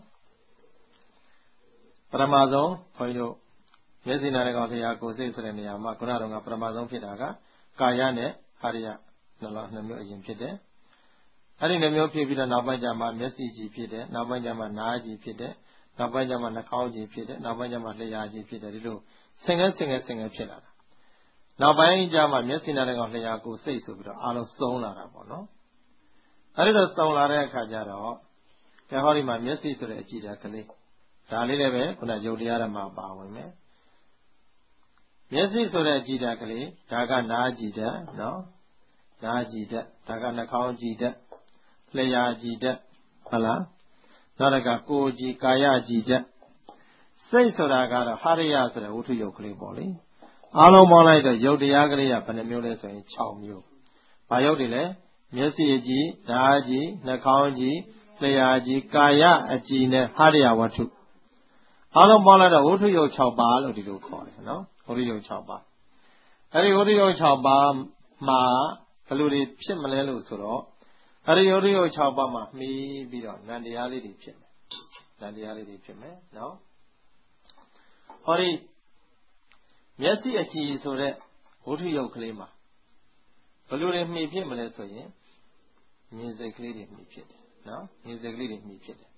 ပရမဇုံဘုန်းကြီးတို့မျက်စိနားကောင်တရားကိုယ်စိတ်ဆိုတဲ့နေရာမှာခုနကတော့ပရမဇုံဖြစ်တာကကာယနဲ့ဟာရိယနှစ်မျိုးအရင်ဖြစ်တယ်အဲ့ဒီနှစ်မျိုးဖြစ်ပြီးတော့နောက်ပိုင်းကျမှမျက်စိကြည်ဖြစ်တယ်နောက်ပိုင်းကျမှနားကြည်ဖြစ်တယ်နောက်ပိုင်းကျမှနှာခေါင်းကြည်ဖြစ်တယ်နောက်ပိုင်းကျမှလျှာကြည်ဖြစ်တယ်ဒီလိုဆင်ငယ်ဖြစ်လာတာနောက်ပိုင်းကျမှမျက်စိနားကောင်လျှာကိုယ်စိတ်ဆိုပြီးတော့အားလုံးစုံလာတာပေါ့နော်အဲ့ဒီတော့စုံလာတဲ့အခါကျတော့ဟောဒီမှာမျက်စိဆိုတဲ့အကြည့်ဓာတ်ကလေးဒါလေးလည်းပဲခုနရုပ်တရားဓမ္မပါဝင်မယ်မျက်စိဆိုတဲ့အကြည့်ဓာတ်ကလေးဒါကနားကြည့်ဓာတ်နော်နားကြည့်ဓာတ်ဒါကနှာခေါင်းကြည့်ဓာတ်လျှာကြည့်ဓာတ်ဟုတ်လားနောက်တစ်ခါကိုယ်ကြည့်ကာယကြည့်ဓာတ်စိတ်ဆိုတာကတော့ဟာရိယဆိုတဲ့ဝတ္ထုယုတ်ကလေးပေါ့လေအားလုံးပေါင်းလိုက်တော့ယုတ်တရားကလေးကဘယ်နှမျိုးလဲဆိုရင်6မျိုးဘာယုတ်တွေလဲမျက်စိအကြည့်နားကြည့်နှာခေါင်းကြည့်လျှာကြည့်ကာယအကြည့်နဲ့ဟာရိယဝတ္ထုအားလုံးပေါင်းလိုက်တော့ဝတ္ထုယုတ်6ပါးလို့ဒီလိုခေါ်တယ်နော်ဝတ္ထုယုတ်6ပါးအဲဒီဝတ္ထုယုတ်6ပါးမှာဘယ်လိုတွေဖြစ်မလဲလို့ဆိုတော့အဲဒီယုတ်ရုပ်6ပါးမှာမှီပြီးတော့နန္တရားလေးတွေဖြစ်မယ်နော်ဟောဒီမျက်စိအကြည့်ဆိုတဲ့ဝတ္ထုယုတ်ကလေးမှာဘယ်လိုတွေမှီဖြစ်မလဲဆိုရင်မြင်စိတ်ကလေးတွေမှီဖြစ်တယ်နော်မြင်စိတ်ကလေးတွေမှီဖြစ်တယ်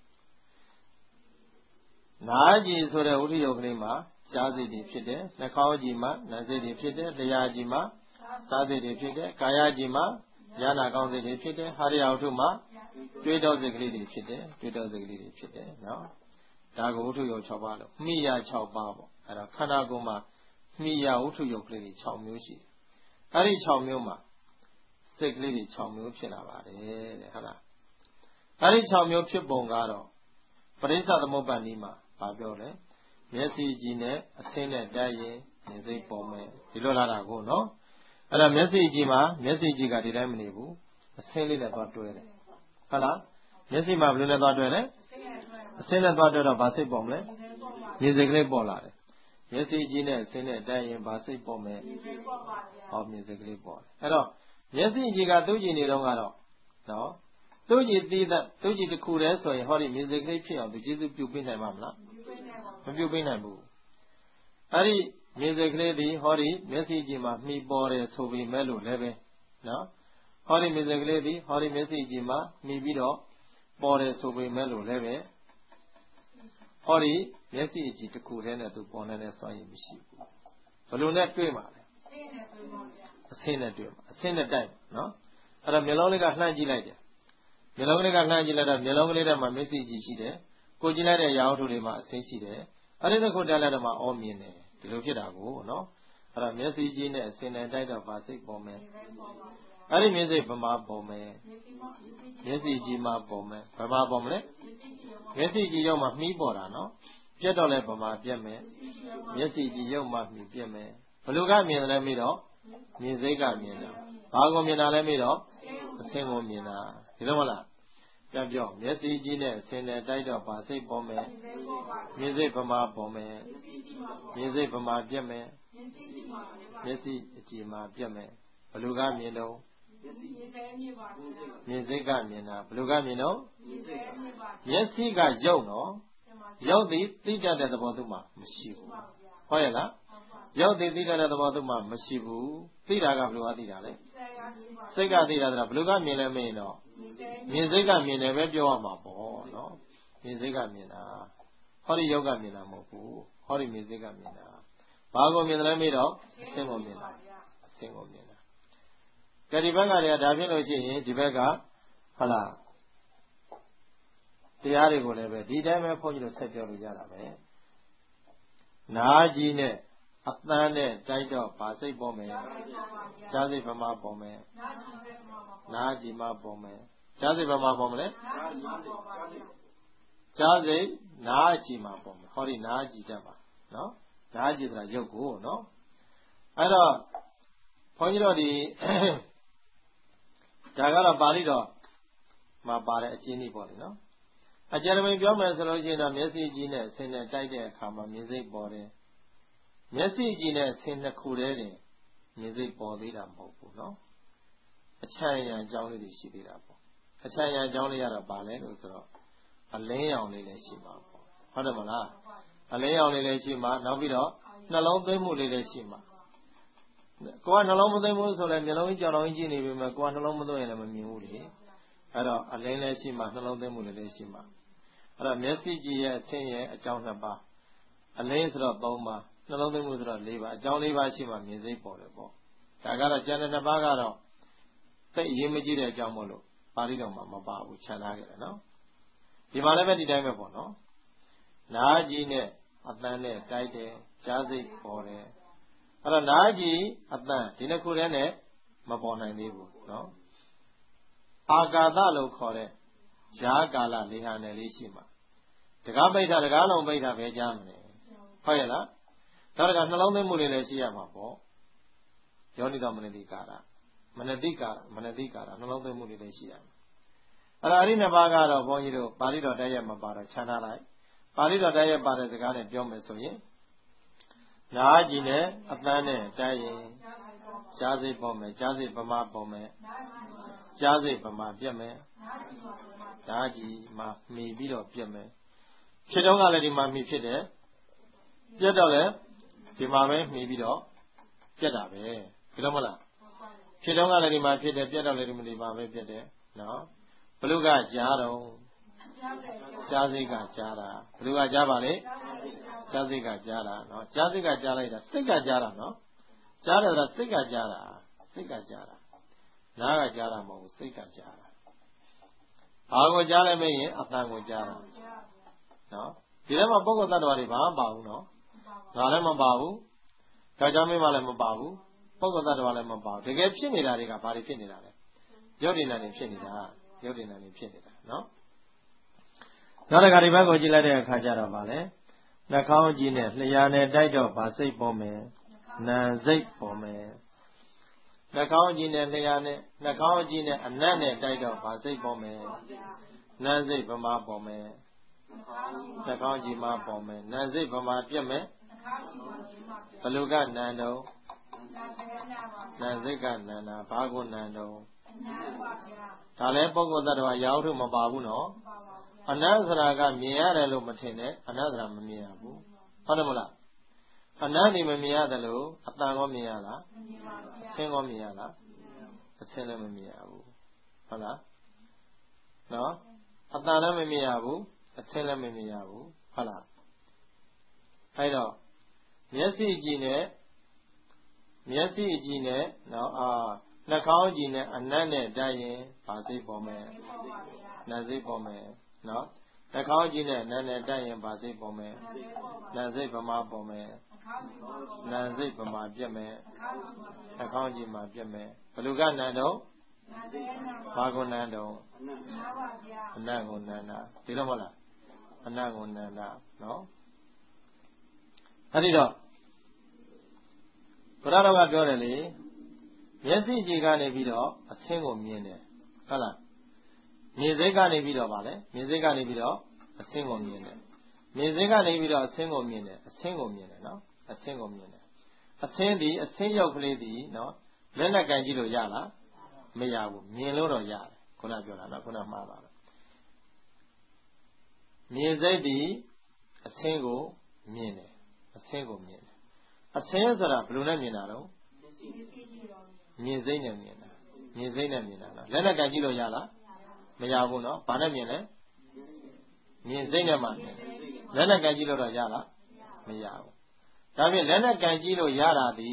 နားကြည့်ဆိုတဲ့ဝတ္ထုယုတ်ကလေးမှာကြားစိတ်တွေဖြစ်တယ်နှာခေါင်းကြည့်မှာနားစိတ်တွေဖြစ်တယ်လျှာကြည့်မှာစားစိတ်တွေဖြစ်တယ်ကာယကြည့်မှာဉာဏ်ကောင်းစိတ်တွေဖြစ်တယ်ဟာရိယဝတ္ထုမှာတွေးတောစိတ်ကလေးတွေဖြစ်တယ်နော်ဒါကိုဝတ္ထုယုတ်6ပါးလို့မှီရ6ပါးပေါ့အဲ့တော့ခန္ဓာကိုယ်မှာမှီရဝတ္ထုယုတ်ကလေးတွေ6မျိုးရှိတယ်အဲ့ဒီ6မျိုးမှာစိတ်ကလေးတွေ6မျိုးဖြစ်လာပါတယ်တဲ့ဟုတ်လားအဲ့ဒီ6မျိုးဖြစ်ပုံကတော့ပရိစ္ဆသမုပ္ပါဒ်နည်းမှာဘာပြောလဲမျက်စိကြည့်နဲ့အဆင်းနဲ့တိုက်ရင်မြင်စိတ်ပေါ်မယ်ဒီလိုလာတာကိုနော်အဲ့ဒါမျက်စိကြည့်မှာမျက်စိကြည့်ကဒီတိုင်းမနေဘူးအဆင်းလေးနဲ့သွားတွဲတယ်ဟုတ်လားမျက်စိမှာဘယ်လိုနဲ့သွားတွဲလဲအဆင်းနဲ့သွားတွဲတော့ဘာစိတ်ပေါ်မလဲမြင်စိတ်ကလေးပေါ်လာတယ်မျက်စိကြည့်နဲ့အဆင်းနဲ့တိုက်ရင်ဘာစိတ်ပေါ်မလဲဟောမြင်စိတ်ကလေးပေါ်တယ်အဲ့တော့မျက်စိကြည့်ကသူ့ကြည့်နေတော့ကတော့နော်သူ့ကြည့်သိတဲ့သူ့ကြည့်တစ်ခုတည်းဆိုရင်ဟောဒီမြင်စိတ်ကလေးဖြစ်အောင်သူကျေစုပြုပေးနိုင်မှာမလားမပြုပေးနိုင်ဘူးအဲ့ဒီမြင်စိတ်ကလေးဒီဟောဒီမျက်စိကြည့်မှာမှီပေါ်တယ်ဆိုပေမဲ့လို့လည်းပဲနော်ဟောဒီမြင်စိတ်ကလေးဒီဟောဒီမျက်စိကြည့်မှာမှီပြီးတော့ပေါ်တယ်ဆိုပေမဲ့လို့လည်းပဲဟောဒီမျက်စိကြည့်တစ်ခုတည်းနဲ့သူပေါ်နေတဲ့စွမ်းရည်မရှိဘူးဘယ်လိုနဲ့တွေ့မှာလဲအဆင်းနဲ့တွေ့မှာအဆင်းနဲ့တိုက်နော်အဲ့တော့မျက်လုံးလေးကလှမ်းကြည့်လိုက်တယ်မျက်လုံးလေးကလှမ်းကြည့်လိုက်တော့မျက်လုံးကလေးထဲမှာမျက်စိကြည့်ရှိတယ်ကိုကြည့်လိုက်တဲ့ရာဟုထုတွေမှာအဆင်းရှိတယ်အဲ့ဒီတစ်ခုတက်လိုက်တော့မှအောမြင်တယ်ဒီလိုဖြစ်တာကိုနော်အဲ့ဒါမျက်စိကြည့်နဲ့အစင်နဲ့တိုက်တော့ဗာစိတ်ပေါ်မယ်အဲ့ဒီမျက်စိဗမာပေါ်မယ်မျက်စိကြည့်မှပေါ်မယ်ဗမာပေါ်မလဲမျက်စိကြည့်ရောက်မှမှီးပေါ်တာနော်ပြတ်တော့လဲဗမာပြတ်မယ်မျက်စိကြည့်ရောက်မှမှီးပြတ်မယ်ဘယ်လိုကမြင်လဲမေးတော့မြင်စိတ်ကမြင်တာဘာကိုမြင်တာလဲမေးတော့အစင်းကိုမြင်တာဒီလိုမလားပြန်ပြောမျက်စိကြီးနဲ့အစင်းနဲ့တိုက်တော့ဘာစိတ်ပေါ်မယ်မြင်စိတ်ဗမာပေါ်မယ်မြင်စိတ်ဗမာပြက်မယ်မျက်စိအကြည့်မှာပြက်မယ်ဘလူကမြင်တော့မြင်စိတ်ကမြင်တာဘလူကမြင်တော့မျက်စိကရုပ်နော်ရုပ်သည်သိတတ်တဲ့သဘောသူမှမရှိဘူးဟုတ်ရဲ့လားရုပ်သည်သိတတ်တဲ့သဘောသူမှမရှိဘူးသိတာကဘလူကသိတာလေစိတ်ကသိတာဆိုတော့ဘလူကမြင်လဲမင်းတော့မြင်စိတ်ကမြင်တယ်ပဲပြောရမှာပေါ့နော်မြင်စိတ်ကမြင်တာဟောဒီရုပ်ကမြင်တာမဟုတ်ဘူးဟောဒီမြင်စိတ်ကမြင်တာဘာကိုမြင်တယ်လဲမေးတော့အစင်းကိုမြင်တာအစင်းကိုမြင်တာကဲဒီဘက်ကတည်းကဒါဖြစ်လို့ရှိရင်ဒီဘက်ကဟုတ်လားတရားတွေကိုလည်းပဲဒီတိုင်းပဲဘုန်းကြီးတို့ဆက်ပြောလို့ရတာပဲနာကြီးနဲ့အသန်းနဲ့တိုက်တော့ဗာစိတ်ပေါ်မယ်ကြားစိတ်ဗမာပေါ်မယ်နာကြီးမှပေါ်မယ်ကြားစိတ်ဗမာပေါ်မလဲကြားစိတ်နာကြီးမှပေါ်မယ်ဟောဒီနာကြီးတတ်ပါနော်နာကြီးဆိုတာရုပ်ကိုနော်အဲ့တော့ဘုန်းကြီးတို့ဒီဒါကတော့ပါဠိတော်မှာပါတဲ့အကျဉ်းဤပေါ့လေနော်အကျဉ်းမိန်ပြောမယ်ဆိုလို့ရှိရင်တော့မျက်စိကြည့်နဲ့ဆင်းနဲ့တိုက်တဲ့အခါမှာမြင်စိတ်ပေါ်တယ်မျက်စိကြည့်နဲ့ဆင်းနှစ်ခုတည်းတင်မြင်စိတ်ပေါ်သေးတာမဟုတ်ဘူးနော်အချမ်းရံအကြောင်းလေးတွေရှိသေးတာပေါ့အချမ်းရံအကြောင်းလေးရတော့ပါလဲလို့ဆိုတော့အလင်းရောင်လေးလည်းရှိမှာပေါ့ဟုတ်တယ်မလားအလင်းရောင်လေးလည်းရှိမှာနောက်ပြီးတော့နှလုံးသွင်းမှုလေးလည်းရှိမှာကိုကနှလုံးမသွင်းဘူးဆိုလည်းမျက်လုံးကြီးကြောင်တော်ကြီးကြည့်နေပြီမှာကိုကနှလုံးမသွင်းရင်လည်းမမြင်ဘူးလေအဲ့တော့အလင်းလည်းရှိမှာနှလုံးသွင်းမှုလည်းရှိမှာအဲ့တော့မျက်စိကြည့်ရဲ့အဆင်းရဲ့အကြောင်း2ပါးအလင်းဆိုတော့3ပါးနှလုံးသွင်းမှုဆိုတော့4ပါးအကြောင်း4ပါးရှိမှမြင်စိတ်ပေါ်တယ်ပေါ့ဒါကတော့ကျန်တဲ့2ပါးကတော့သိအရေးမကြီးတဲ့အကြောင်းမို့လို့ပါဠိတော်မှာမပါဘူးခြံထားခဲ့တယ်နော်ဒီမှာလည်းပဲဒီတိုင်းပဲပေါ့နော်နားကြီးနဲ့အသံနဲ့တိုက်တယ်ကြားစိတ်ပေါ်တယ်အဲ့တော့နားကြီးအသံဒီနှစ်ခုတည်းနဲ့မပေါ်နိုင်သေးဘူးနော်အာကာသလို့ခေါ်တဲ့ဈာကာလလေဟာနယ်လေးရှိမှာတကားပိဋ္ဌာတကားလုံးပိဋ္ဌာပဲကြားမလဲဟုတ်ရဲ့လားနောက်တစ်ခါနှလုံးသွင်းမှုလေးလည်းရှိရမှာပေါ့ယောနိတော်မနတိကာရမနတိကာရနှလုံးသွင်းမှုလေးလည်းရှိရမှာအဲ့ဒါအရိနှစ်ပါးကတော့ဘုန်းကြီးတို့ပါဠိတော်တိုက်ရိုက်မပါတော့ခြံထားလိုက်ပါဠိတော်တိုက်ရိုက်ပါတဲ့စကားနဲ့ပြောမယ်ဆိုရင်နားကြီးနဲ့အသန်းနဲ့တိုက်ရင်ကြားစိတ်ပေါ်မယ်ကြားစိတ်ဗမာပေါ်မယ်ကြားစိတ်ဗမာပြက်မယ်နားကြီးမှာမှီပြီးတော့ပြက်မယ်ဖြစ်တော့ကလည်းဒီမှာမှီဖြစ်တယ်ပြက်တော့လည်းဒီမှာပဲမှီပြီးတော့ပြက်တာပဲဒီလိုမလားဖြစ်တော့ကလည်းဒီမှာဖြစ်တယ်ပြက်တော့လည်းဒီမှာပဲပြက်တယ်နော်ဘလူကကြားတော့ကြားစိတ်ကကြားတာဘလူကကြားပါလေကြားစိတ်ကကြားတာနော်ကြားစိတ်ကကြားလိုက်တာစိတ်ကကြားတာနော်ကြားတယ်ဆိုတာစိတ်ကကြားတာစိတ်ကကြားတာနားကကြားတာမဟုတ်ဘူးစိတ်ကကြားတာဘာကိုကြားလဲမင်းရင်အသံကိုကြားတာနော်ဒီထဲမှာပုဂ္ဂိုလ်သတ္တဝါတွေဘာမှမပါဘူးနော်ငါလည်းမပါဘူးဒါကြောင့်မင်းမလည်းမပါဘူးပုဂ္ဂိုလ်သတ္တဝါလည်းမပါဘူးတကယ်ဖြစ်နေတာတွေကဘာတွေဖြစ်နေတာလဲရုပ်တည်နာနေဖြစ်နေတာရုပ်တည်နာနေဖြစ်နေတာနော်နောက်တစ်ခါဒီဘက်ကိုကြည့်လိုက်တဲ့အခါကျတော့ဗာလဲနှာခေါင်းကြီးနဲ့လျှာနဲ့တိုက်တော့ဗာစိတ်ပေါ်မယ်နာစိတ်ပေါ်မယ်နှာခေါင်းကြီးနဲ့လျှာနဲ့နှာခေါင်းကြီးနဲ့အနတ်နဲ့တိုက်တော့ဗာစိတ်ပေါ်မယ်နာစိတ်ဗမာပေါ်မယ်နှာခေါင်းကြီးမှာပေါ်မယ်နာစိတ်ဗမာပြက်မယ်ဘလူကနန်တော့နာစိတ်ကနန်တာဘာကိုနန်တော့ဒါလည်းပုဂ္ဂိုလ်သတ္တဝါရောက်ထုမပါဘူးနော်အနတ်ဆိုတာကမြင်ရတယ်လို့မထင်နဲ့အနတ်ဆိုတာမမြင်ရဘူးဟုတ်တယ်မလားအနတ်ဒီမမြင်ရတယ်လို့အတန်ကောမြင်ရလားအဆင်းကောမြင်ရလားအဆင်းလည်းမမြင်ရဘူးဟုတ်လားနော်အတန်လည်းမမြင်ရဘူးအဆင်းလည်းမမြင်ရဘူးဟုတ်လားအဲ့တော့မျက်စိကြည့်နဲ့နော်နှာခေါင်းကြည့်နဲ့အနတ်နဲ့တိုက်ရင်ဘာစိတ်ပေါ်မယ်နာစိတ်ပေါ်မယ်နော်နှာခေါင်းကြည့်နဲ့အနတ်နဲ့တိုက်ရင်ဘာစိတ်ပေါ်မယ်နာစိတ်ဗမာပေါ်မယ်နာစိတ်ဗမာပြက်မယ်နှာခေါင်းကြည့်မှာပြက်မယ်ဘလူကနန်တော့ဘာကိုနန်တော့အနတ်ကိုနန်တာဒီလိုမဟုတ်လားအနတ်ကိုနန်တာနော်အဲ့ဒီတော့ဘုရားတော်ကပြောတယ်လေမျက်စိကြည်ကနေပြီးတော့အဆင်းကိုမြင်တယ်ဟုတ်လားမြင်စိတ်ကနေပြီးတော့ဗာလဲမြင်စိတ်ကနေပြီးတော့အဆင်းကိုမြင်တယ်မြင်စိတ်ကနေပြီးတော့အဆင်းကိုမြင်တယ်အဆင်းကိုမြင်တယ်နော်အဆင်းကိုမြင်တယ်အဆင်းဒီအဆင်းရုပ်ကလေးဒီနော်လက်နဲ့ကန်ကြည့်လို့ရလားမရဘူးမြင်လို့တော့ရတယ်ခုနပြောတာနော်ခုနမှားပါလားမြင်စိတ်ဒီအဆင်းကိုမြင်တယ်အဆင်းကိုမြင်တယ်အဆင်းဆိုတာဘယ်လိုနဲ့မြင်တာတော့မြင်စိတ်နဲ့မြင်တာမြင်စိတ်နဲ့မြင်တာနော်လက်နဲ့ကန်ကြည့်လို့ရလားမရဘူးနော်ဘာနဲ့မြင်လဲမြင်စိတ်နဲ့မှမြင်တယ်လက်နဲ့ကန်ကြည့်လို့တော့ရလားမရဘူးဒါဖြင့်လက်နဲ့ကန်ကြည့်လို့ရတာဒီ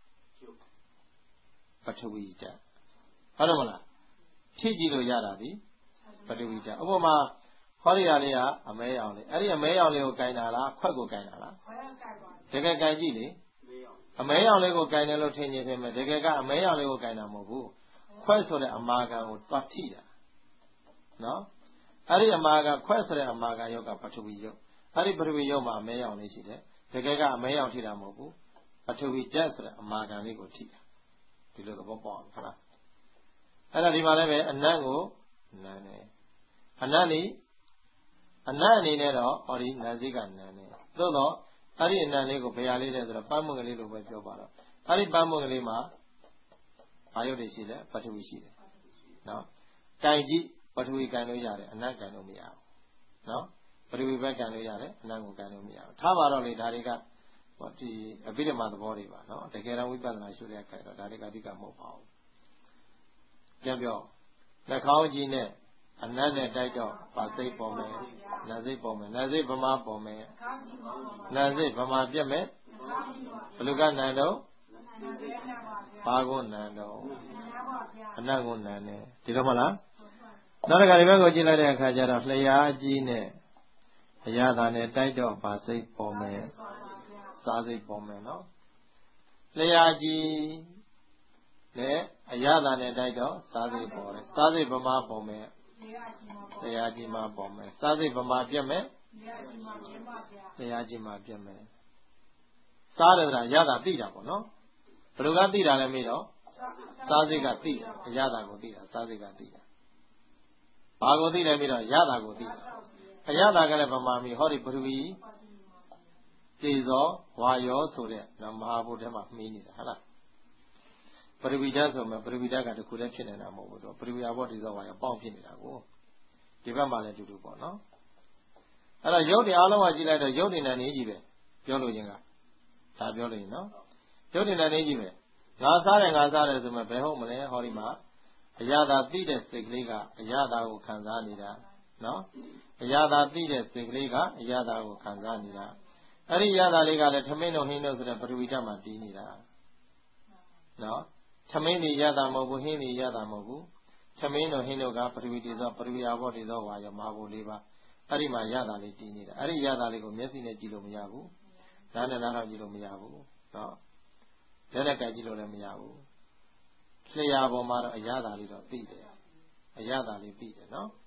ပထဝီဓာတ်ဟုတ်တယ်မလားထိကြည့်လို့ရတာဒီပထဝီဓာတ်ဥပမာခေါ်ရရလေးကအမဲရောင်လေးအဲ့ဒီအမဲရောင်လေးကိုကင်တာလားခွက်ကိုကင်တာလားတကယ်ကင်ကြည့်လေအမဲရောင်လေးကိုကင်တယ်လို့ထင်နေတယ်မဲ့တကယ်ကအမဲရောင်လေးကိုကင်တာမဟုတ်ဘူးခွက်ဆိုတဲ့အမာခံကိုသွားထိတာနော်အဲ့ဒီအမာခံခွက်ဆိုတဲ့အမာခံရုပ်ကပထဝီရုပ်အဲ့ဒီပထဝီရုပ်မှာအမဲရောင်လေးရှိတယ်တကယ်ကအမဲရောင်ထိတာမဟုတ်ဘူးပထဝီဓာတ်ဆိုတဲ့အမာခံလေးကိုထိတာဒီလိုသဘောပေါက်ဟုတ်လားအဲ့ဒါဒီမှာလည်းပဲအနတ်ကိုနမ်းတယ်အနတ်အနေနဲ့တော့ဟောဒီနန်းစိတ်ကနန်းတယ်သို့တော့အဲ့ဒီအနတ်လေးကိုဘယ်ဟာလေးလဲဆိုတော့ပန်းမွန်ကလေးလိုပဲပြောပါတော့အဲ့ဒီပန်းမွန်ကလေးမှာဘာရုပ်တွေရှိလဲပထဝီရှိတယ်နော်ကင်ကြည့်ပထဝီကင်လို့ရတယ်အနတ်ကင်လို့မရဘူးနော်ပထဝီပဲကင်လို့ရတယ်အနတ်ကိုကင်လို့မရဘူးထားပါတော့လေဒါတွေကဟောဒီအဘိဓမ္မာသဘောတွေပါနော်တကယ်တော့ဝိပဿနာရှုတဲ့ခိုင်တော့ဒါတွေကအဓိကမဟုတ်ပါဘူးပြန်ပြောနှာခေါင်းကြီးနဲ့အနတ်နဲ့တိုက်တော့ပါစိတ်ပေါ်မယ်နာစိတ်ပေါ်မယ်နာစိတ်ဗမာပေါ်မယ်နာစိတ်ဗမာပြက်မယ်ဘလူကနန်တော့ဘာကိုနန်တော့အနတ်ကိုနန်တယ်ဒီတော့မလားနောက်တစ်ခါဒီဘက်ကိုကြည့်လိုက်တဲ့အခါကျတော့လျှာကြီးနဲ့အရာသာနဲ့တိုက်တော့ပါစိတ်ပေါ်မယ်စားစိတ်ပေါ်မယ်နော်လျှာကြီးနဲ့အရာသာနဲ့တိုက်တော့စားစိတ်ပေါ်တယ်စားစိတ်ဗမာပေါ်မယ်တရားကြီးမှာပေါ်မယ်စားစိတ်ဗမာပြက်မယ်တရားကြီးမှာပြက်မယ်စားတယ်ဆိုတာရတာသိတာပေါ့နော်ဘယ်လိုကသိတာလဲမေးတော့စားစိတ်ကသိတာအရတာကိုသိတာစားစိတ်ကသိတာဘာကိုသိလဲမေးတော့ရတာကိုသိတာအရတာကလည်းဗမာမီဟောဒီပထဝီတေဇောဝါယောဆိုတဲ့မဟာဘုထဲမှာမှီးနေတာဟုတ်လားပထဝီဓာတ်ဆိုမှပထဝီဓာတ်ကတခုတည်းဖြစ်နေတာမဟုတ်ဘူးဆိုပထဝီအဘောတေဇောဝါယောပေါင်းဖြစ်နေတာကိုဒီဘက်မှာလည်းတူတူပေါ့နော်အဲ့တော့ရုပ်တွေအားလုံးကကြည့်လိုက်တော့ရုပ်တွေနဲ့နေကြီးပဲပြောလို့ချင်းကဒါပြောလို့ရင်နော်ရုပ်တွေနဲ့နေကြီးပဲငါစားတယ်ဆိုမှဘယ်ဟုတ်မလဲဟောဒီမှာအရာသာသိတဲ့စိတ်ကလေးကအရာသာကိုခံစားနေတာနော်အရာသာသိတဲ့စိတ်ကလေးကအရာသာကိုခံစားနေတာအဲ့ဒီအရာသာလေးကလည်းထမင်းတို့ဟင်းတို့ဆိုတဲ့ပထဝီဓာတ်မှာတည်နေတာနော်ထမင်းတွေရတာမဟုတ်ဘူးဟင်းတွေရတာမဟုတ်ဘူးထမင်းတို့ဟင်းတို့ကပထဝီတေဇောပထဝီအဘောတေဇောဝါယောမဟာဘုလေးပါအဲ့ဒီမှာရတာလေးတည်နေတာအဲ့ဒီရတာလေးကိုမျက်စိနဲ့ကြည့်လို့မရဘူးနားနဲ့နားထောင်ကြည့်လို့မရဘူးနော်လက်နဲ့ကြည့်လို့လည်းမရဘူးလျှာပေါ်မှာတော့အရသာလေးတော့သိတယ်အရသာလေးသိတယ်နော်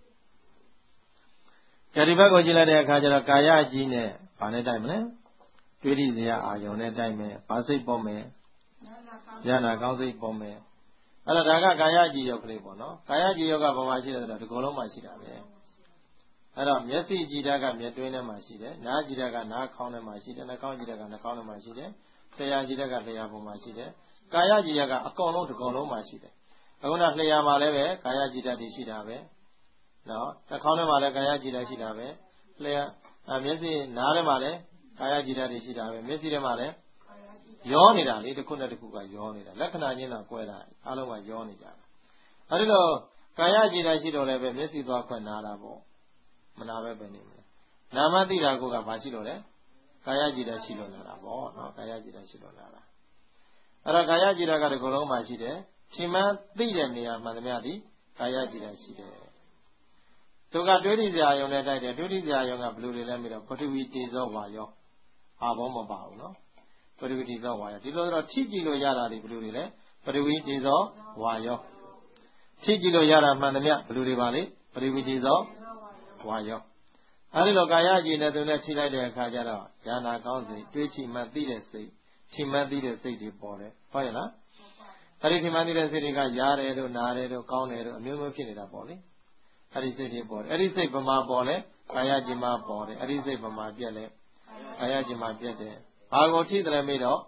ကြဒီဘက်ကိုကြည့်လိုက်တဲ့အခါကျတော့ကာယကြီးနဲ့ဘာနဲ့တိုက်မလဲတွေးရစရာအာယုံနဲ့တိုက်မယ်ဘာစိတ်ပေါ်မယ်ဉာဏ်နာကောင်းစိတ်ပေါ်မယ်အဲ့တော့ဒါကကာယကြီးရုပ်ကလေးပေါ့နော်ကာယကြီးရုပ်ကဘာမှရှိတယ်ဆိုတော့ဒီကုလုံးမှရှိတာပဲအဲ့တော့မျက်စိကြည်ဓာတ်ကမျက်တွင်းထဲမှာရှိတယ်နားကြည်ဓာတ်ကနားခေါင်းထဲမှာရှိတယ်နှာခေါင်းကြည်ဓာတ်ကနှာခေါင်းထဲမှာရှိတယ်လျှာကြည်ဓာတ်ကလျှာပေါ်မှာရှိတယ်ကာယကြည်ဓာတ်ကအကုန်လုံးဒီကုလုံးမှာရှိတယ်အခုနလျှာမှာလည်းပဲကာယကြည်ဓာတ်တွေရှိတာပဲနော်နှာခေါင်းထဲမှာလည်းကာယကြည်ဓာတ်ရှိတာပဲလျှာမျက်စိနားထဲမှာလည်းကာယကြည်ဓာတ်တွေရှိတာပဲမျက်စိထဲမှာလည်းရောနေတာလေတစ်ခုနဲ့တစ်ခုကရောနေတာလက္ခဏာချင်းတော့ကွဲတာအားလုံးကရောနေကြတာအဲဒီလိုကာယကြည်ဓာတ်ရှိတော့လည်းပဲမျက်စိသွားခွက်နားတာပေါ့မနာပဲပဲနေမယ်နာမသိတာကိုကဘာရှိလို့လဲကာယကြည်ဓာတ်ရှိလို့လာတာပေါ့နော်ကာယကြည်ဓာတ်ရှိလို့လာတာအဲ့တော့ကာယကြည်ဓာတ်ကဒီကုလုံးမှာရှိတယ်ခြေမှန်းသိတဲ့နေရာမှန်သမျှသည်ကာယကြည်ဓာတ်ရှိတယ်သူကတွေးတိစရာယုံနဲ့တိုက်တယ်တွေးတိစရာယုံကဘယ်လိုတွေလဲပြီးတော့ပထဝီတေဇောဝါယောအာဘောမပါဘူးနော်ပထဝီတေဇောဝါယောဒီလိုတော့ထိကြည့်လို့ရတာဒီဘယ်လိုတွေလဲပထဝီတေဇောဝါယောထိကြည့်လို့ရတာမှန်သမျှဘယ်လိုတွေပါလဲပထဝီတေဇောဝါယောအဲဒီလိုကာယကြည်နဲ့သူနဲ့ထိလိုက်တဲ့အခါကျတော့ဉာဏ်နာကောင်းစိတ်တွေးချိမှသိတဲ့စိတ်ထိမှသိတဲ့စိတ်တွေပေါ်တယ်ဟုတ်ရဲ့လားအဲ့ဒီထိမှန်နေတဲ့စိတ်တွေကရတယ်တို့နားတယ်တို့ကောင်းတယ်တို့အမျိုးမျိုးဖြစ်နေတာပေါ့လေအဲ့ဒီစိတ်တွေပေါ်တယ်အဲ့ဒီစိတ်ဗမာပေါ်လဲကာယจิตမှာပေါ်တယ်အဲ့ဒီစိတ်ဗမာပြက်လဲကာယจิตမှာပြက်တယ်ဘာကိုထိတယ်လဲမေးတော့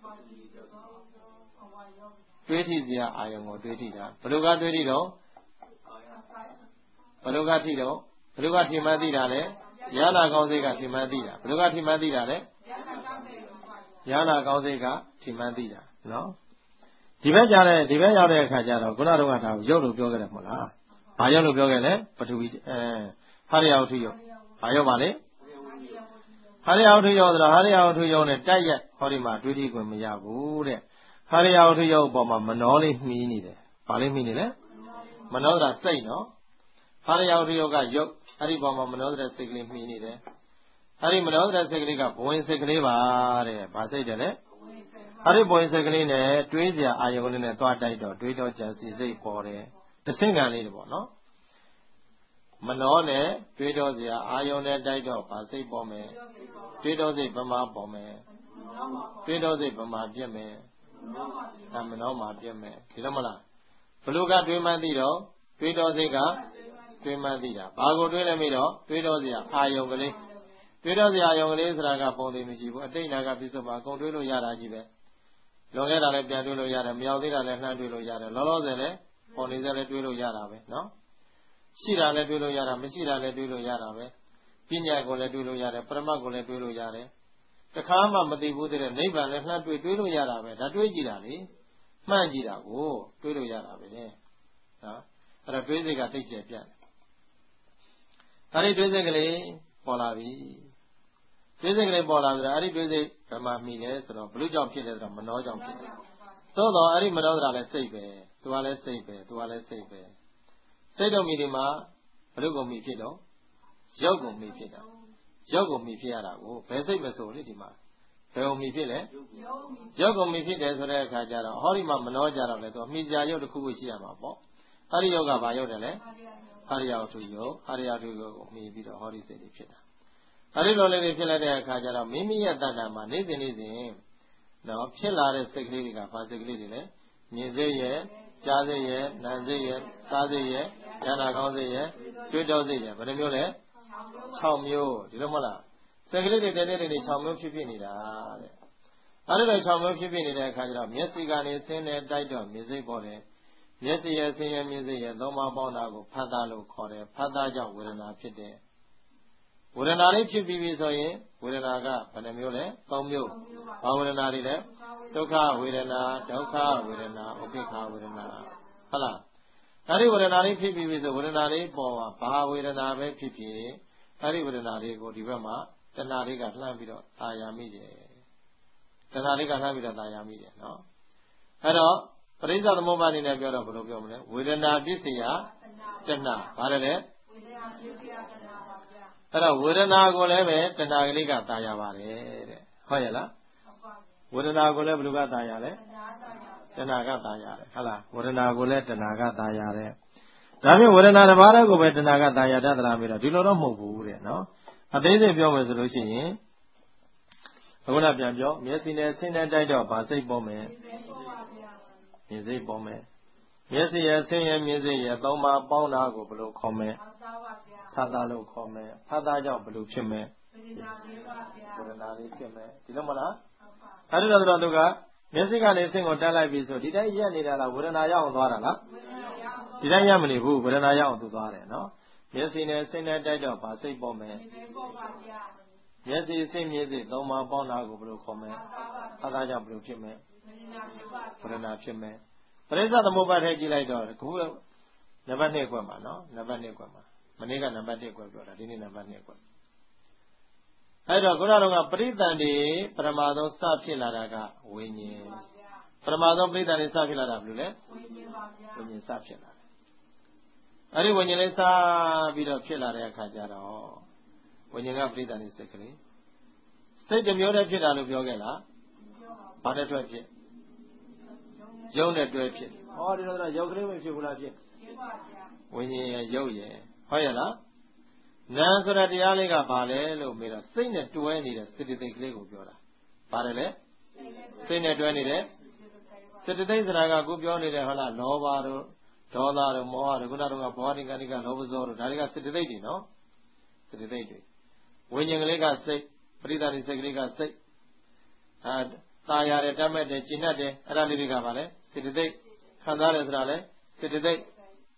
တွေးထိစရာအာယုံကိုတွေးထိတာဘယ်လိုကတွေးထိတော့ဘယ်လိုကထိတော့ဘယ်လိုကထိမှန်းသိတာလဲရဟနာကောင်းစိတ်ကထိမှန်းသိတာဘယ်လိုကထိမှန်းသိတာလဲရဟနာကောင်းစိတ်ကထိမှန်းသိတာနော်ဒီဘက်ကြတဲ့ဒီဘက်ရောက်တဲ့အခါကျတော့ခုနကတော့ဒါကိုရုပ်လို့ပြောခဲ့တယ်မဟုတ်လားဘာရုပ်လို့ပြောခဲ့လဲပထဝီဟာရယဝတ္ထုရုပ်ဘာရုပ်ပါလဲဟာရယဝတ္ထုရုပ်ဆိုတော့ဟာရယဝတ္ထုရုပ်နဲ့တိုက်ရိုက်ဟောဒီမှာတွေးထိခွင့်မရဘူးတဲ့ဟာရယဝတ္ထုရုပ်အပေါ်မှာမနှောလေးမှီးနေတယ်ဘာလေးမှီးနေလဲမနှောတာစိတ်နော်ဟာရယဝတ္ထုရုပ်ကရုပ်အဲ့ဒီပေါ်မှာမနှောတဲ့စိတ်ကလေးမှီးနေတယ်အဲ့ဒီမနှောတဲ့စိတ်ကလေးကဘဝင်စိတ်ကလေးပါတဲ့ဘာစိတ်တယ်လဲအဲ့ဒီဘဝင်စိတ်ကလေးနဲ့တွေးစရာအာယုံလေးနဲ့သွားတိုက်တော့တွေးတော့ကြံစီစိတ်ပေါ်တယ်တဆင့်ခံလေးတွေပေါ့နော်မနှောနဲ့တွေးတော့စရာအာယုံနဲ့တိုက်တော့ဘာစိတ်ပေါ်မယ်တွေးတော့စိတ်ဗမာပေါ်မယ်တွေးတော့စိတ်ဗမာပြက်မယ်မနှောမှာပြက်မယ်ဒီလိုမလားဘလူကတွေးမှန်းသိတော့တွေးတော့စိတ်ကတွေးမှန်းသိတာဘာကိုတွေးလဲမေးတော့တွေးတော့စရာအာယုံကလေးတွေးတော့စရာအာယုံကလေးဆိုတာကပုံသေးမရှိဘူးအတိတ်နာကပြစ္ဆုတ်မှာအကုန်တွေးလို့ရတာကြီးပဲလွန်ခဲ့တာလည်းပြန်တွေးလို့ရတယ်မရောက်သေးတာလည်းနှမ်းတွေးလို့ရတယ်လောလောဆယ်လည်းပေါ်နေစလည်းတွေးလို့ရတာပဲနော်ရှိတာလည်းတွေးလို့ရတာမရှိတာလည်းတွေးလို့ရတာပဲပညာကိုလည်းတွေးလို့ရတယ်ပရမတ်ကိုလည်းတွေးလို့ရတယ်တခါမှမသိဘူးတဲ့နိဗ္ဗာန်လည်းနှမ်းတွေးလို့ရတာပဲဒါတွေးကြည့်တာလေမှန်ကြည့်တာကိုတွေးလို့ရတာပဲနော်အဲ့တော့တွေးစိတ်ကတိတ်ကျပြတ်အဲ့ဒီတွေးစိတ်ကလေးပေါ်လာပြီတွေးစိတ်ကလေးပေါ်လာဆိုတော့အဲ့ဒီတွေးစိတ်ဗမာမိလဲဆိုတော့ဘလူကြောင့်ဖြစ်လဲဆိုတော့မနှောကြောင့်ဖြစ်တယ်သို့တော့အဲ့ဒီမနှောတာလည်းစိတ်ပဲသူကလည်းစိတ်ပဲသူကလည်းစိတ်ပဲစိတ်တော်မိဒီမှာဘလူကုန်မိဖြစ်တော့ရုပ်ကုန်မိဖြစ်တာရုပ်ကုန်မိဖြစ်ရတာကိုဘယ်စိတ်မဆိုလေဒီမှာဘယ်ကုန်မိဖြစ်လဲရုပ်ကုန်မိဖြစ်တယ်ဆိုတဲ့အခါကျတော့ဟောဒီမှာမနှောကြတော့လေသူမိစရာရုပ်တစ်ခုခုရှိရမှာပေါ့အဲ့ဒီရုပ်ကဘာရုပ်တယ်လဲဟာရယဝတ္ထုရုပ်ဟာရယဝတ္ထုရုပ်ကိုမိပြီးတော့ဟောဒီစိတ်တွေဖြစ်တာအဲ့ဒီလိုလေးတွေဖြစ်လိုက်တဲ့အခါကျတော့မိမိရဲ့တဏ္ဍာမှာနေ့စဉ်နော်ဖြစ်လာတဲ့စိတ်ကလေးတွေကဘာစိတ်ကလေးတွေလဲမြင်စိတ်ရဲ့ကြားစိတ်ရဲ့နားစိတ်ရဲ့စားစိတ်ရဲ့ဉာဏ်ကောင်းစိတ်ရဲ့တွေးတောစိတ်ရဲ့ဘယ်နှမျိုးလဲ6မျိုးဒီလိုမဟုတ်လားစိတ်ကလေးတွေတဲ့6မျိုးဖြစ်နေတာတဲ့အဲ့ဒီလို6မျိုးဖြစ်နေတဲ့အခါကျတော့မျက်စိကနေဆင်းနေတိုက်တော့မြင်စိတ်ပေါ်တယ်မျက်စိရဲ့ဆင်းရဲမြင်စိတ်ရဲ့သုံးပါးပေါင်းတာကိုဖတ်တာလို့ခေါ်တယ်ဖတ်တာကြောင့်ဝေဒနာဖြစ်တယ်ဝေဒနာလေးဖြစ်ပြီးပြီဆိုရင်ဝေဒနာကဘယ်နှမျိုးလဲ3မျိုးဘာဝေဒနာတွေလဲဒုက္ခဝေဒနာဒုက္ခဝေဒနာဥပိ္ပခဝေဒနာဟုတ်လားအဲ့ဒီဝေဒနာလေးဖြစ်ပြီးပြီဆိုဝေဒနာလေးပေါ်မှာဘာဝေဒနာပဲဖြစ်ဖြစ်အဲ့ဒီဝေဒနာလေးကိုဒီဘက်မှာတဏှာလေးကလှမ်းပြီးတော့ตายာမိတယ်တဏှာလေးကလှမ်းပြီးတော့ตายာမိတယ်နော်အဲ့တော့ပရိစ္ဆသမုပ္ပါဒ်အနေနဲ့ပြောတော့ဘယ်လိုပြောမလဲဝေဒနာပစ္စယတဏှာဘာလဲတဲ့ဝေဒနာပစ္စယတဏှာပါဗျာအဲ့တော့ဝေဒနာကိုလည်းပဲတဏှာကလေးကตายာပါတယ်တဲ့ဟုတ်ရဲ့လားဝေဒနာကိုလည်းဘယ်လိုကตายာလဲတဏှာကตายာတယ်ဟုတ်လားဝေဒနာကိုလည်းတဏှာကตายာတယ်ဒါဖြင့်ဝေဒနာတစ်ပါးတည်းကိုပဲတဏှာကตายာတတ်သလားမေးတော့ဒီလိုတော့မဟုတ်ဘူးတဲ့နော်အသေးစိတ်ပြောမယ်ဆိုလို့ရှိရင်အခုနပြန်ပြောမျက်စိနဲ့ဆင်းနဲ့တိုက်တော့ဗာစိတ်ပေါ်မယ်မြင်စိတ်ပေါ်မယ်မျက်စိရဲ့ဆင်းရဲမြင်စိတ်ရဲ့သုံးပါးပေါင်းတာကိုဘယ်လိုခေါ်မလဲဖတ်တာလို့ခေါ်မယ်ဖတ်တာကြောင့်ဘယ်လိုဖြစ်မလဲဝေဒနာလေးဖြစ်မယ်ဒီလိုမလားအဲ့ဒါတော့သူကမျက်စိကနေဆင်းကိုတက်လိုက်ပြီဆိုဒီတိုင်းရက်နေတာလားဝေဒနာရောက်အောင်သွားတာလားဒီတိုင်းရက်မနေဘူးဝေဒနာရောက်အောင်သူသွားတယ်နော်မျက်စိနဲ့ဆင်းနဲ့တိုက်တော့ဗာစိတ်ပေါ်မယ်မျက်စိစိတ်မြင်စိတ်သုံးပါးပေါင်းတာကိုဘယ်လိုခေါ်မလဲဖတ်တာကြောင့်ဘယ်လိုဖြစ်မလဲဝေဒနာဖြစ်မယ်ပရိစ္ဆသမုပ္ပါဒ်ထဲကြည့်လိုက်တော့ခုနံပါတ်2ကွက်မှာနော်နံပါတ်2ကွက်မှာမနေ့ကနံပါတ်1ကွက်ပြောတာဒီနေ့နံပါတ်2ကွက်အဲ့တော့ခုနကပရိသန္တိပရမသောစဖြစ်လာတာကဝိညာဉ်ပရမသောပရိသန္တိစဖြစ်လာတာဘယ်လိုလဲဝိညာဉ်ပါဗျာဝိညာဉ်စဖြစ်လာတယ်အဲ့ဒီဝိညာဉ်လေးစပြီးတော့ဖြစ်လာတဲ့အခါကျတော့ဝိညာဉ်ကပရိသန္တိစိတ်ကလေးစိတ်တစ်မျိုးတည်းဖြစ်တာလို့ပြောခဲ့လားဘာနဲ့တွဲဖြစ်ရုပ်နဲ့တွဲဖြစ်ဟောဒီလိုတော့ရုပ်ကလေးမဖြစ်ဘူးလားဖြစ်ဝိညာဉ်ရဲ့ရုပ်ရဲ့ဟုတ်ရဲ့လားနာမ်ဆိုတဲ့တရားလေးကဘာလဲလို့မေးတော့စိတ်နဲ့တွဲနေတဲ့စေတသိက်ကလေးကိုပြောတာပါတယ်လေစိတ်နဲ့တွဲနေတဲ့စေတသိက်ဆိုတာကကိုပြောနေတယ်ဟုတ်လားလောဘတို့ဒေါသတို့မောဟတို့ခုနကဘောဓိကဏိကလောဘဇောတို့ဒါတွေကစေတသိက်တွေနော်စေတသိက်တွေဝိညာဉ်ကလေးကစိတ်ပရိသတ်စိတ်ကလေးကစိတ်တာရတယ်တတ်မဲ့တယ်ကျင့်တတ်တယ်အဲ့ဒါလေးတွေကပါလေစေတသိက်ခံစားတယ်ဆိုတာလေစေတသိက်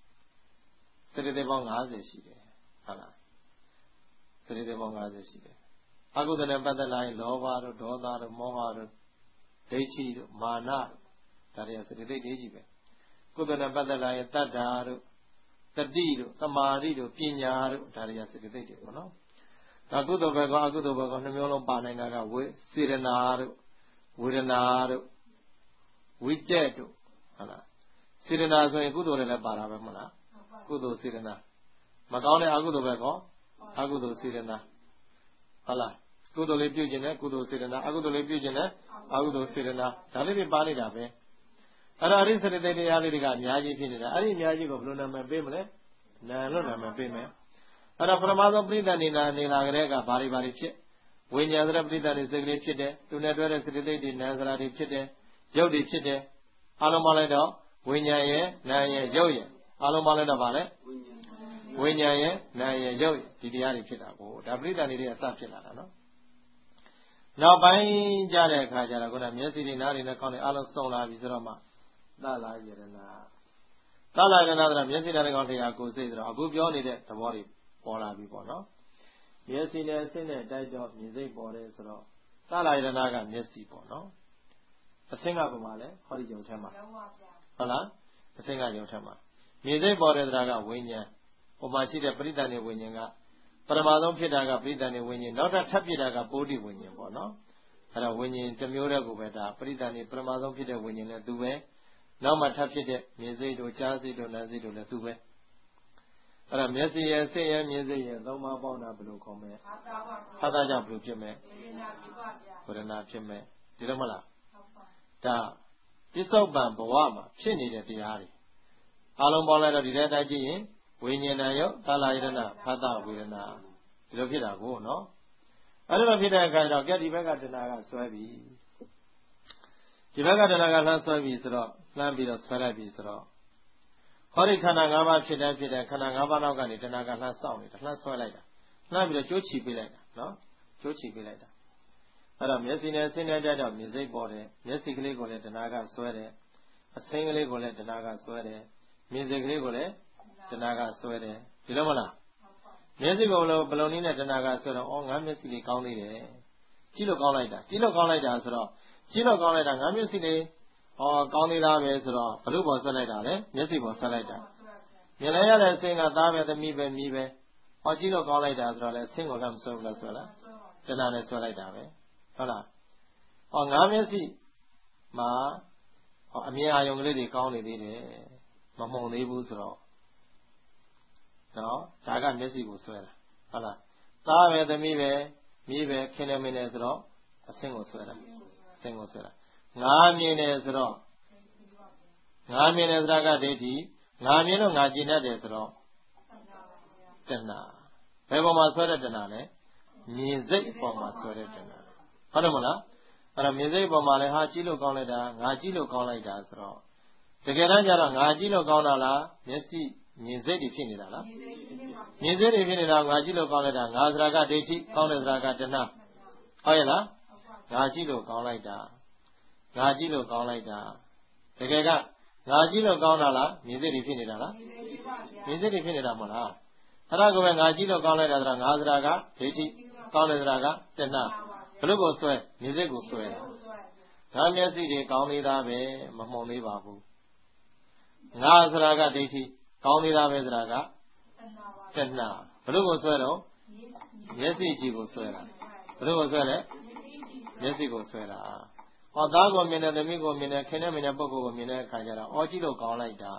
ပေါင်း50ရှိတယ်ဟုတ်လားစေတသိက်ပေါင်း50ရှိတယ်အကုသိုလ်နဲ့ပတ်သက်လာရင်လောဘတို့ဒေါသတို့မောဟတို့ဒိဋ္ဌိတို့မာနဒါတွေကစေတသိက်တွေကြီးပဲကုသိုလ်နဲ့ပတ်သက်လာရင်တတ္တာတို့တတိတို့သမာဓိတို့ပညာတို့ဒါတွေကစေတသိက်တွေပေါ့နော်ဒါကုသိုလ်ဘက်ကအကုသိုလ်ဘက်ကနှမျိုးလုံးပါနိုင်တာကစေရနာတို့ဝေဒနာတို့ဝိတက်တို့ဟုတ်လားစေရနာဆိုရင်ကုသိုလ်တွေလည်းပါတာပဲမဟုတ်လားကုသိုလ်စေရနာမကောင်းတဲ့အကုသိုလ်ဘက်ကအကုသိုလ်စေရနာဟုတ်လားကုသိုလ်လေးပြုကျင်တယ်ကုသိုလ်စေရနာအကုသိုလ်လေးပြုကျင်တယ်အကုသိုလ်စေရနာဒါလေးတွေပါနေတာပဲအဲ့ဒါအရိစေတသိက်တရားလေးတွေကအများကြီးဖြစ်နေတာအဲ့ဒီအများကြီးကိုဘယ်လိုနာမည်ပေးမလဲနာလို့နာမည်ပေးမယ်အဲ့တော့ပရမသောပရိသတ်နေလာကြတဲ့ကဘာတွေဖြစ်ဝိညာဉ်သရပရိသတ်နေစိတ်ကလေးဖြစ်တယ်သူနဲ့တွဲတဲ့စေတသိက်တွေနာစရာတွေဖြစ်တယ်ရုပ်တွေဖြစ်တယ်အလုံးမလိုက်တော့ဝိညာဉ်ရဲ့နာရဲ့ရုပ်ရဲ့အလုံးမလိုက်တော့ဗာလဲဝိညာဉ်ရဲ့နာရဲ့ရုပ်ဒီတရားတွေဖြစ်တာကိုဒါပရိသတ်နေတွေအစဖြစ်လာတာနော်နောက်ပိုင်းကြတဲ့အခါကျတော့ခုနမျက်စိတွေနားတွေနဲ့ခေါင်းတွေအလုံးစုံလာပြီဆိုတော့မှသလာယရဏဆိုတာမျက်စိနဲ့ခေါင်းတရားကိုယ်စိတ်ဆိုတော့အခုပြောနေတဲ့သဘောတွေပေါ်လာပြီပေါ့နော်မျက်စိနဲ့စိတ်နဲ့တိုက်တော့မြင်စိတ်ပေါ်တယ်ဆိုတော့သလာယရဏကမျက်စိပေါ့နော်အစင်းကပုံမှာလဲဟောဒီကြုံထဲမှာဟုတ်လားအစင်းကကြုံထဲမှာမြင်စိတ်ပေါ်တယ်ဆိုတာကဝိညာဉ်ပုံမှာရှိတဲ့ပရိသတ်နေဝိညာဉ်ကပရမဆုံးဖြစ်တာကပရိသတ်နေဝိညာဉ်နောက်ထပ်ဖြစ်တာကပုဒ္ဓိဝိညာဉ်ပေါ့နော်အဲ့တော့ဝိညာဉ်တစ်မျိုးတည်းကိုပဲဒါပရိသတ်နေပရမဆုံးဖြစ်တဲ့ဝိညာဉ်လည်းသူပဲနောက်မှထပ်ဖြစ်တဲ့မြင်စိတ်တို့ကြားစိတ်တို့နားစိတ်တို့လည်းသူပဲအဲ့ဒါမျက်စိရဲ့စိတ်ရဲ့မြင်စိတ်ရဲ့သုံးပါးပေါင်းတာဘယ်လိုခေါ်မလဲဖတ်တာကြောင့်ဘယ်လိုဖြစ်မလဲဝေဒနာဖြစ်မယ်ဒီလိုမလားဒါပြစ္ဆုတ်ပံဘဝမှာဖြစ်နေတဲ့တရားတွေအလုံးပေါင်းလိုက်တော့ဒီထဲတိုင်းကြည့်ရင်ဝိညာဏယုတ်သလာယတနာဖတ်တာဝေဒနာဒီလိုဖြစ်တာကိုနော်အဲ့လိုဖြစ်တဲ့အခါကျတော့ကြက်ဒီဘက်ကတဏှာကဆွဲပြီဒီဘက်ကတဏှာကလှမ်းဆွဲပြီဆိုတော့လှမ်းပြီးတော့ဆွဲလိုက်ပြီဆိုတော့ဟောဒီခန္ဓာ၅ပါးဖြစ်တဲ့ခန္ဓာ၅ပါးနောက်ကနေတဏှာကလှမ်းစောင့်နေတာလှမ်းဆွဲလိုက်တာလှမ်းပြီးတော့ကြိုးချီပေးလိုက်တာနော်ကြိုးချီပေးလိုက်တာအဲ့တော့မျက်စိနဲ့စိတ်နဲ့ကြတော့မြင်စိတ်ပေါ်တယ်မျက်စိကလေးကိုလည်းတဏှာကဆွဲတယ်အဆင်းကလေးကိုလည်းတဏှာကဆွဲတယ်မြင်စိတ်ကလေးကိုလည်းတဏှာကဆွဲတယ်ဒီလိုမလားမျက်စိကိုဘလုံးနည်းနဲ့တဏှာကဆွဲတော့ငါမျက်စိလေးကောင်းသေးတယ်ကြည့်လို့ကောင်းလိုက်တာဆိုတော့ကြည့်လို့ကောင်းလိုက်တာငါမျက်စိလေးကောင်းသေးလားပဲဆိုတော့ဘလို့ပေါ်ဆွဲလိုက်တာလေမျက်စိပေါ်ဆွဲလိုက်တာမြင်လိုက်ရတဲ့အစိမ်းကသားပဲသမီးပဲမြည်ပဲကြည့်လို့ကောင်းလိုက်တာဆိုတော့လေအဆင်းကိုလည်းမဆွဲဘူးလားဆွဲလားတဏှာနဲ့ဆွဲလိုက်တာပဲဟုတ်လားငါမျက်စိမှာအမြင်အာရုံကလေးတွေကောင်းနေသေးတယ်မမှုံသေးဘူးဆိုတော့နော်ဒါကမျက်စိကိုဆွဲတာဟုတ်လားသားပဲသမီးပဲမြည်ပဲခင်နေမနေဆိုတော့အဆင်းကိုဆွဲတာအဆင်းကိုဆွဲတာငါမြင်တယ်ဆိုတော့ငါမြင်တယ်ဆိုတာကဒိဋ္ဌိငါမြင်လို့ငါကျင်တတ်တယ်ဆိုတော့တဏှာဘယ်ပေါ်မှာဆွဲတဲ့တဏှာလဲမြင်စိတ်ပေါ်မှာဆွဲတဲ့တဏှာဟုတ်တယ်မလားအဲ့တော့မြင်စိတ်ပေါ်မှာလဲကြည့်လို့ကောင်းလိုက်တာငါကြည့်လို့ကောင်းလိုက်တာဆိုတော့တကယ်တမ်းကျတော့ငါကြည့်လို့ကောင်းတာလားမျက်စိမြင်စိတ်တွေဖြစ်နေတာလားမြင်စိတ်တွေဖြစ်နေတာငါကြည့်လို့ကောင်းလိုက်တာငါစရာကဒိဋ္ဌိကောင်းတဲ့စရာကတဏှာဟုတ်ရဲ့လားငါကြည့်လို့ကောင်းလိုက်တာငါကြည့်လို့ကောင်းလိုက်တာတကယ်ကငါကြည့်လို့ကောင်းတာလားမြင်စိတ်တွေဖြစ်နေတာလားမြင်စိတ်တွေဖြစ်နေတာမဟုတ်လားအဲ့ဒါကပဲငါကြည့်လို့ကောင်းလိုက်တာဆိုတာငါစရာကဒိဋ္ဌိကောင်းတဲ့စရာကတဏှာဘလို့ကိုဆွဲမြင်စိတ်ကိုဆွဲတာငါမျက်စိတွေကောင်းသေးတာပဲမမှုံသေးပါဘူးငါစရာကဒိဋ္ဌိကောင်းသေးတာပဲစရာကတဏှာဘလို့ကိုဆွဲတော့မျက်စိကြည့်ကိုဆွဲတာဘလို့ကိုဆွဲလဲမျက်စိကိုဆွဲတာသားကိုမြင်တဲ့သမီးကိုမြင်တဲ့ခင်နဲ့မြင်တဲ့ပုဂ္ဂိုလ်ကိုမြင်တဲ့အခါကျတော့ကြည့်လို့ကောင်းလိုက်တာ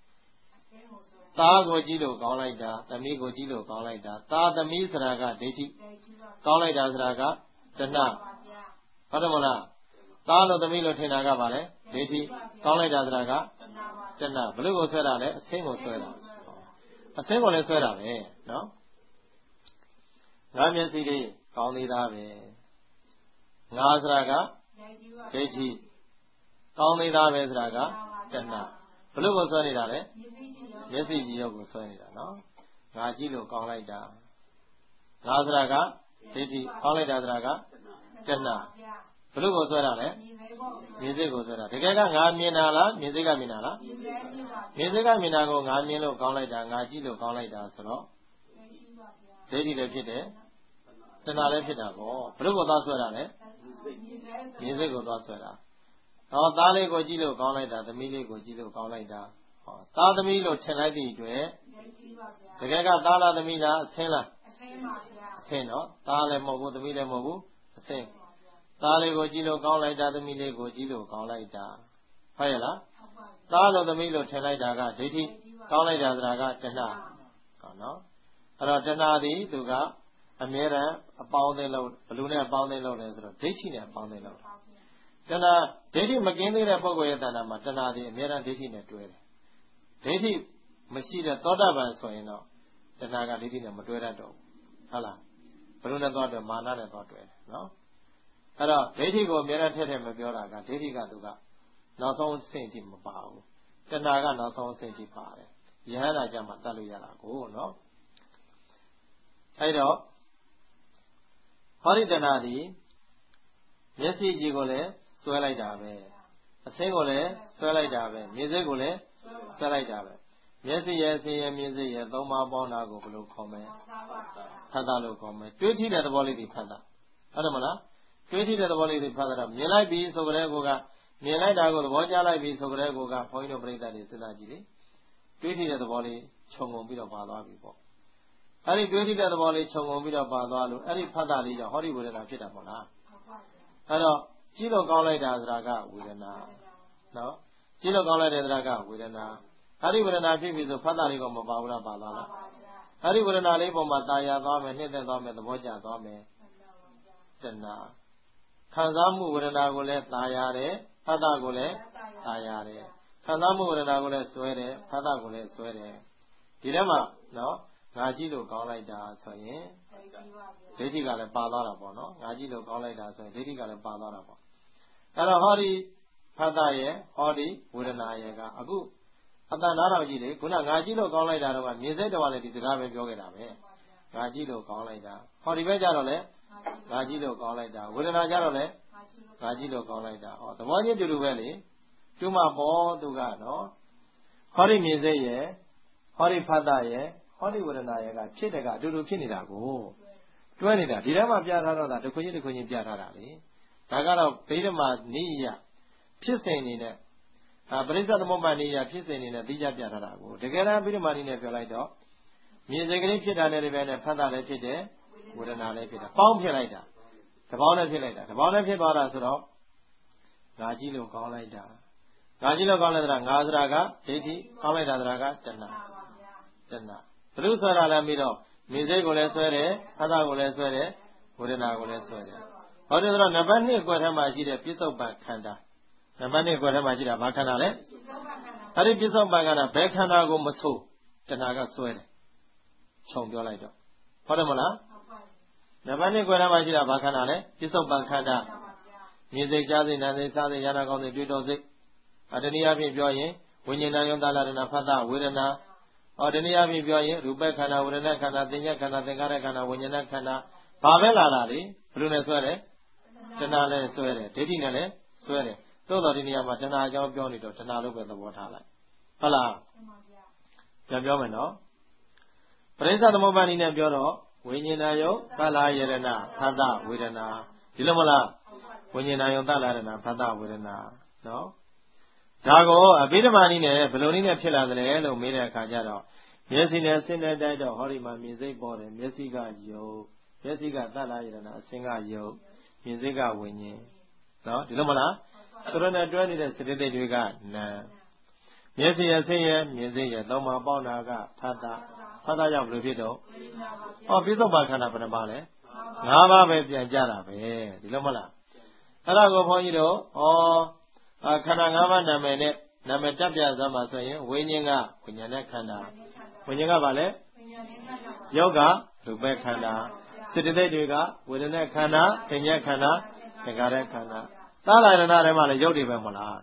သားကိုကြည့်လို့ကောင်းလိုက်တာသမီးကိုကြည့်လို့ကောင်းလိုက်တာသားသမီးဆိုတာကဒိဋ္ဌိကောင်းလိုက်တာဆိုတာကတဏှာဟုတ်တယ်မလားသားလို့သမီးလို့ထင်တာကပါလေဒိဋ္ဌိကောင်းလိုက်တာဆိုတာကတဏှာဘလို့ကိုဆွဲတာလဲအဆင်းကိုဆွဲတာအဆင်းကိုလည်းဆွဲတာပဲနော်ငါမျက်စိလေးကောင်းသေးတာပဲငါဆိုတာကဒိဋ္ဌိကောင်းနေတာပဲဆိုတာကတဏှာဘလို့ကိုဆွဲနေတာလဲမျက်စိကြည့်ရုပ်ကိုဆွဲနေတာနော်ငါကြည့်လို့ကောင်းလိုက်တာငါဆိုတာကဒိဋ္ဌိကောင်းလိုက်တာဆိုတာကတဏှာဘလို့ကိုဆွဲတာလဲမြင်စိတ်ကိုဆွဲတာတကယ်ကငါမြင်တာလားမြင်စိတ်ကမြင်တာလားမြင်စိတ်ကမြင်တာကိုငါမြင်လို့ကောင်းလိုက်တာငါကြည့်လို့ကောင်းလိုက်တာဆိုတော့ဒိဋ္ဌိလည်းဖြစ်တယ်တဏှာလည်းဖြစ်တာပေါ့ဘလို့ကိုသွားဆွဲတာလဲမြင်စိတ်ကိုသွားဆွဲတာဟောသားလေးကိုကြည့်လို့ကောင်းလိုက်တာသမီးလေးကိုကြည့်လို့ကောင်းလိုက်တာဟောသားသမီးလို့ထင်လိုက်သည့်အတွက်တကယ်ကသားလားသမီးလားအဆင်းလားအဆင်းပါဗျာအဆင်းနော်သားလည်းမဟုတ်ဘူးသမီးလည်းမဟုတ်ဘူးအဆင်းသားလေးကိုကြည့်လို့ကောင်းလိုက်တာသမီးလေးကိုကြည့်လို့ကောင်းလိုက်တာဟုတ်ရဲ့လားသားလို့သမီးလို့ထင်လိုက်တာကဒိဋ္ဌိကောင်းလိုက်တာဆိုတာကတဏှာဟောနော်အဲ့တော့တဏှာသည်သူကအမြဲတမ်းအပေါင်းအသင်းလို့ဘလူနဲ့အပေါင်းအသင်းလို့လဲဆိုတော့ဒိဋ္ဌိနဲ့အပေါင်းအသင်းလို့တဏှာဒိဋ္ဌိမကင်းသေးတဲ့ပုဂ္ဂိုလ်ရဲ့တဏှာမှာတဏှာသည်အမြဲတမ်းဒိဋ္ဌိနဲ့တွဲတယ်ဒိဋ္ဌိမရှိတဲ့သောတာပန်ဆိုရင်တော့တဏှာကဒိဋ္ဌိနဲ့မတွဲတတ်တော့ဘူးဟုတ်လားဘလူနဲ့သွားတွဲမာနနဲ့သွားတွဲတယ်နော်အဲ့တော့ဒိဋ္ဌိကိုအမြဲတမ်းထည့်ထည့်မပြောတာကဒိဋ္ဌိကသူကနောက်ဆုံးအဆင့်ကြီးမပါဘူးတဏှာကနောက်ဆုံးအဆင့်ကြီးပါတယ်ယဟန္တာကြမှာတတ်လို့ရတာကိုနော်အဲ့တော့ဟောဒီတဏှာသည်မျက်စိကြည့်ကိုလည်းဆွဲလိုက်တာပဲအဆင်းကိုလည်းဆွဲလိုက်တာပဲမြင်စိတ်ကိုလည်းဆွဲလိုက်တာပဲမျက်စိရဲ့အဆင်းရဲ့မြင်စိတ်ရဲ့သုံးပါးပေါင်းတာကိုဘယ်လိုခေါ်မလဲဖတ်တာလို့ခေါ်မယ်တွေးထိတဲ့သဘောလေးတွေဖတ်တာဟုတ်တယ်မလားတွေးထိတဲ့သဘောလေးတွေဖတ်တာတော့မြင်လိုက်ပြီဆိုကြတဲ့ကိုကမြင်လိုက်တာကိုသဘောကျလိုက်ပြီဆိုကြတဲ့ကိုကဘုန်းကြီးတို့ပြိဿတွေစဉ်းစားကြည့်လေတွေးထိတဲ့သဘောလေးခြုံငုံပြီးတော့ပါသွားပြီပေါ့အဲ့ဒီတွေးထိတဲ့သဘောလေးခြုံငုံပြီးတော့ပါသွားလို့အဲ့ဒီဖတ်တာလေးကြောင့်ဟောဒီဝေဒနာဖြစ်တာမဟုတ်လားအဲ့တော့ကြည့်လို့ကောင်းလိုက်တာဆိုတာကဝေဒနာနော်ကြည့်လို့ကောင်းလိုက်တဲ့ဆိုတာကဝေဒနာအဲ့ဒီဝေဒနာဖြစ်ပြီဆိုဖတ်တာလေးကမပါဘူးလားပါသွားလားအဲ့ဒီဝေဒနာလေးပေါ်မှာတာယာသွားမယ်နှိမ့်သက်သွားမယ်သဘောကျသွားမယ်တဏှာခံစားမှုဝေဒနာကိုလည်းတာယာတယ်ဖတ်တာကိုလည်းတာယာတယ်ခံစားမှုဝေဒနာကိုလည်းဆွဲတယ်ဖတ်တာကိုလည်းဆွဲတယ်ဒီထဲမှာနော်ငါကြည့်လို့ကောင်းလိုက်တာဆိုရင်ဒိဋ္ဌိကလည်းပါသွားတာပေါ့နော်ငါကြည့်လို့ကောင်းလိုက်တာဆိုရင်ဒိဋ္ဌိကလည်းပါသွားတာပေါ့အဲ့တော့ဟောဒီဖတ်တာရဲ့ဟောဒီဝေဒနာရဲ့ကအခုအတန်နားတော်ကြည့်လေခုနငါကြည့်လို့ကောင်းလိုက်တာတော့ကမြင်စိတ်တော်ကလည်းဒီစကားပဲပြောခဲ့တာပဲငါကြည့်လို့ကောင်းလိုက်တာဟောဒီဘက်ကျတော့လေငါကြည့်လို့ကောင်းလိုက်တာဝေဒနာကျတော့လေငါကြည့်လို့ကောင်းလိုက်တာဟောသဘောချင်းတူတူပဲလေတူမှပေါ်သူကနော်ဟောဒီမြင်စိတ်ရဲ့ဟောဒီဖတ်တာရဲ့ဟောဒီဝေဒနာရဲ့ကဖြစ်တဲ့ကအတူတူဖြစ်နေတာကိုတွဲနေတာဒီထဲမှာပြထားတော့တာတစ်ခွင်းချင်းပြထားတာလေဒါကတော့ဗိဓမာနိယဖြစ်စဉ်နေတဲ့ပရိစ္ဆေသမုပ္ပါဒိယဖြစ်စဉ်နေတဲ့သိကြပြထားတာကိုတကယ်တမ်းဗိဓမာနိနဲ့ပြောလိုက်တော့မြင်စိတ်ကလေးဖြစ်တာနဲ့တပြိုင်နက်ဖတ်တာလည်းဖြစ်တယ်ဝေဒနာလည်းဖြစ်တာပေါင်းဖြစ်လိုက်တာတပေါင်းနဲ့ဖြစ်လိုက်တာတပေါင်းနဲ့ဖြစ်သွားတာဆိုတော့ငါကြည့်လို့ကောင်းလိုက်တာငါကြည့်လို့ကောင်းလိုက်တာငါစရာကဒိဋ္ဌိကောင်းလိုက်တာစရာကတဏှာဘယ်လိုဆွဲတာလဲပြီးတော့မြင်စိတ်ကိုလည်းဆွဲတယ်ဖတ်တာကိုလည်းဆွဲတယ်ဝေဒနာကိုလည်းဆွဲတယ်ဟောဒီဆိုတော့နံပါတ်2ကွက်ထဲမှာရှိတဲ့ပြစ္ဆုတ်ပံခန္ဓာနံပါတ်2ကွက်ထဲမှာရှိတာဘာခန္ဓာလဲအဲ့ဒီပြစ္ဆုတ်ပံခန္ဓာဘယ်ခန္ဓာကိုမဆိုးတဏှာကဆွဲတယ်ခြုံပြောလိုက်တော့ဟုတ်တယ်မလားနံပါတ်2ကွက်ထဲမှာရှိတာဘာခန္ဓာလဲပြစ္ဆုတ်ပံခန္ဓာမြင်စိတ်ကြားစိတ်နားစိတ်စားစိတ်ရနာကောင်းစိတ်တွေ့တော်စိတ်တနည်းအားဖြင့်ပြောရင်ဝိညာဉ်နာယုံတာလာရဏဖတ်တာဝေဒနာတနည်းအားဖြင့်ပြောရင်ရူပခန္ဓာဝေဒနာခန္ဓာသင်္ညခန္ဓာသင်္ခါရခန္ဓာဝိညာဏခန္ဓာဘာပဲလာတာလေဘယ်လိုနဲ့ဆွဲတယ်တဏှာလည်းဆွဲတယ်ဒိဋ္ဌိနဲ့လည်းဆွဲတယ်သို့တော်ဒီနေရာမှာတဏှာအကြောင်းပြောနေတော့တဏှာလို့ပဲသဘောထားလိုက်ဟုတ်လားပြန်ပြောမယ်နော်ပရိစ္ဆေသမုပ္ပါဒိနဲ့ပြောတော့ဝိညာဏယုံသလာယရဏဖတ်တာဝေဒနာဒီလိုမလားဝိညာဏယုံသလာယရဏဖတ်တာဝေဒနာနော်ဒါကိုအဘိဓမ္မာနည်းနဲ့ဘယ်လိုနည်းနဲ့ဖြစ်လာသလဲလို့မေးတဲ့အခါကျတော့မျက်စိနဲ့ဆင်းတဲ့တိုက်တော့ဟောဒီမှာမြင်စိတ်ပေါ်တယ်မျက်စိကယုံမျက်စိကသလာယရဏအဆင်းကယုံမြင်စိတ်ကဝိညာဉ်နော်ဒီလိုမလားသူတို့နဲ့တွဲနေတဲ့စတိတိတ်တွေကနာမျက်စိရဲ့ဆင်းရဲ့မြင်စိတ်ရဲ့သုံးပါးပေါင်းတာကဖတ်တာကြောင့်ဘယ်လိုဖြစ်တော့ပြစ္ဆုတ်ပံခန္ဓာဘယ်နှပါလဲ5ပါးပဲပြန်ကြတာပဲဒီလိုမလားအဲ့ဒါကိုဘုန်းကြီးတို့ခန္ဓာ5ပါးနာမည်နဲ့နာမည်တက်ပြစမ်းပါဆိုရင်ဝိညာဉ်ကဝိညာဉ်နဲ့ခန္ဓာဝိညာဉ်ကဘာလဲယောဂရူပခန္ဓာစေတသိက်တွေကဝေဒနာခန္ဓာသင်္ညခန္ဓာသင်္ခါရခန္ဓာသာလရဏထဲမှာလည်းရုပ်တွေပဲမလား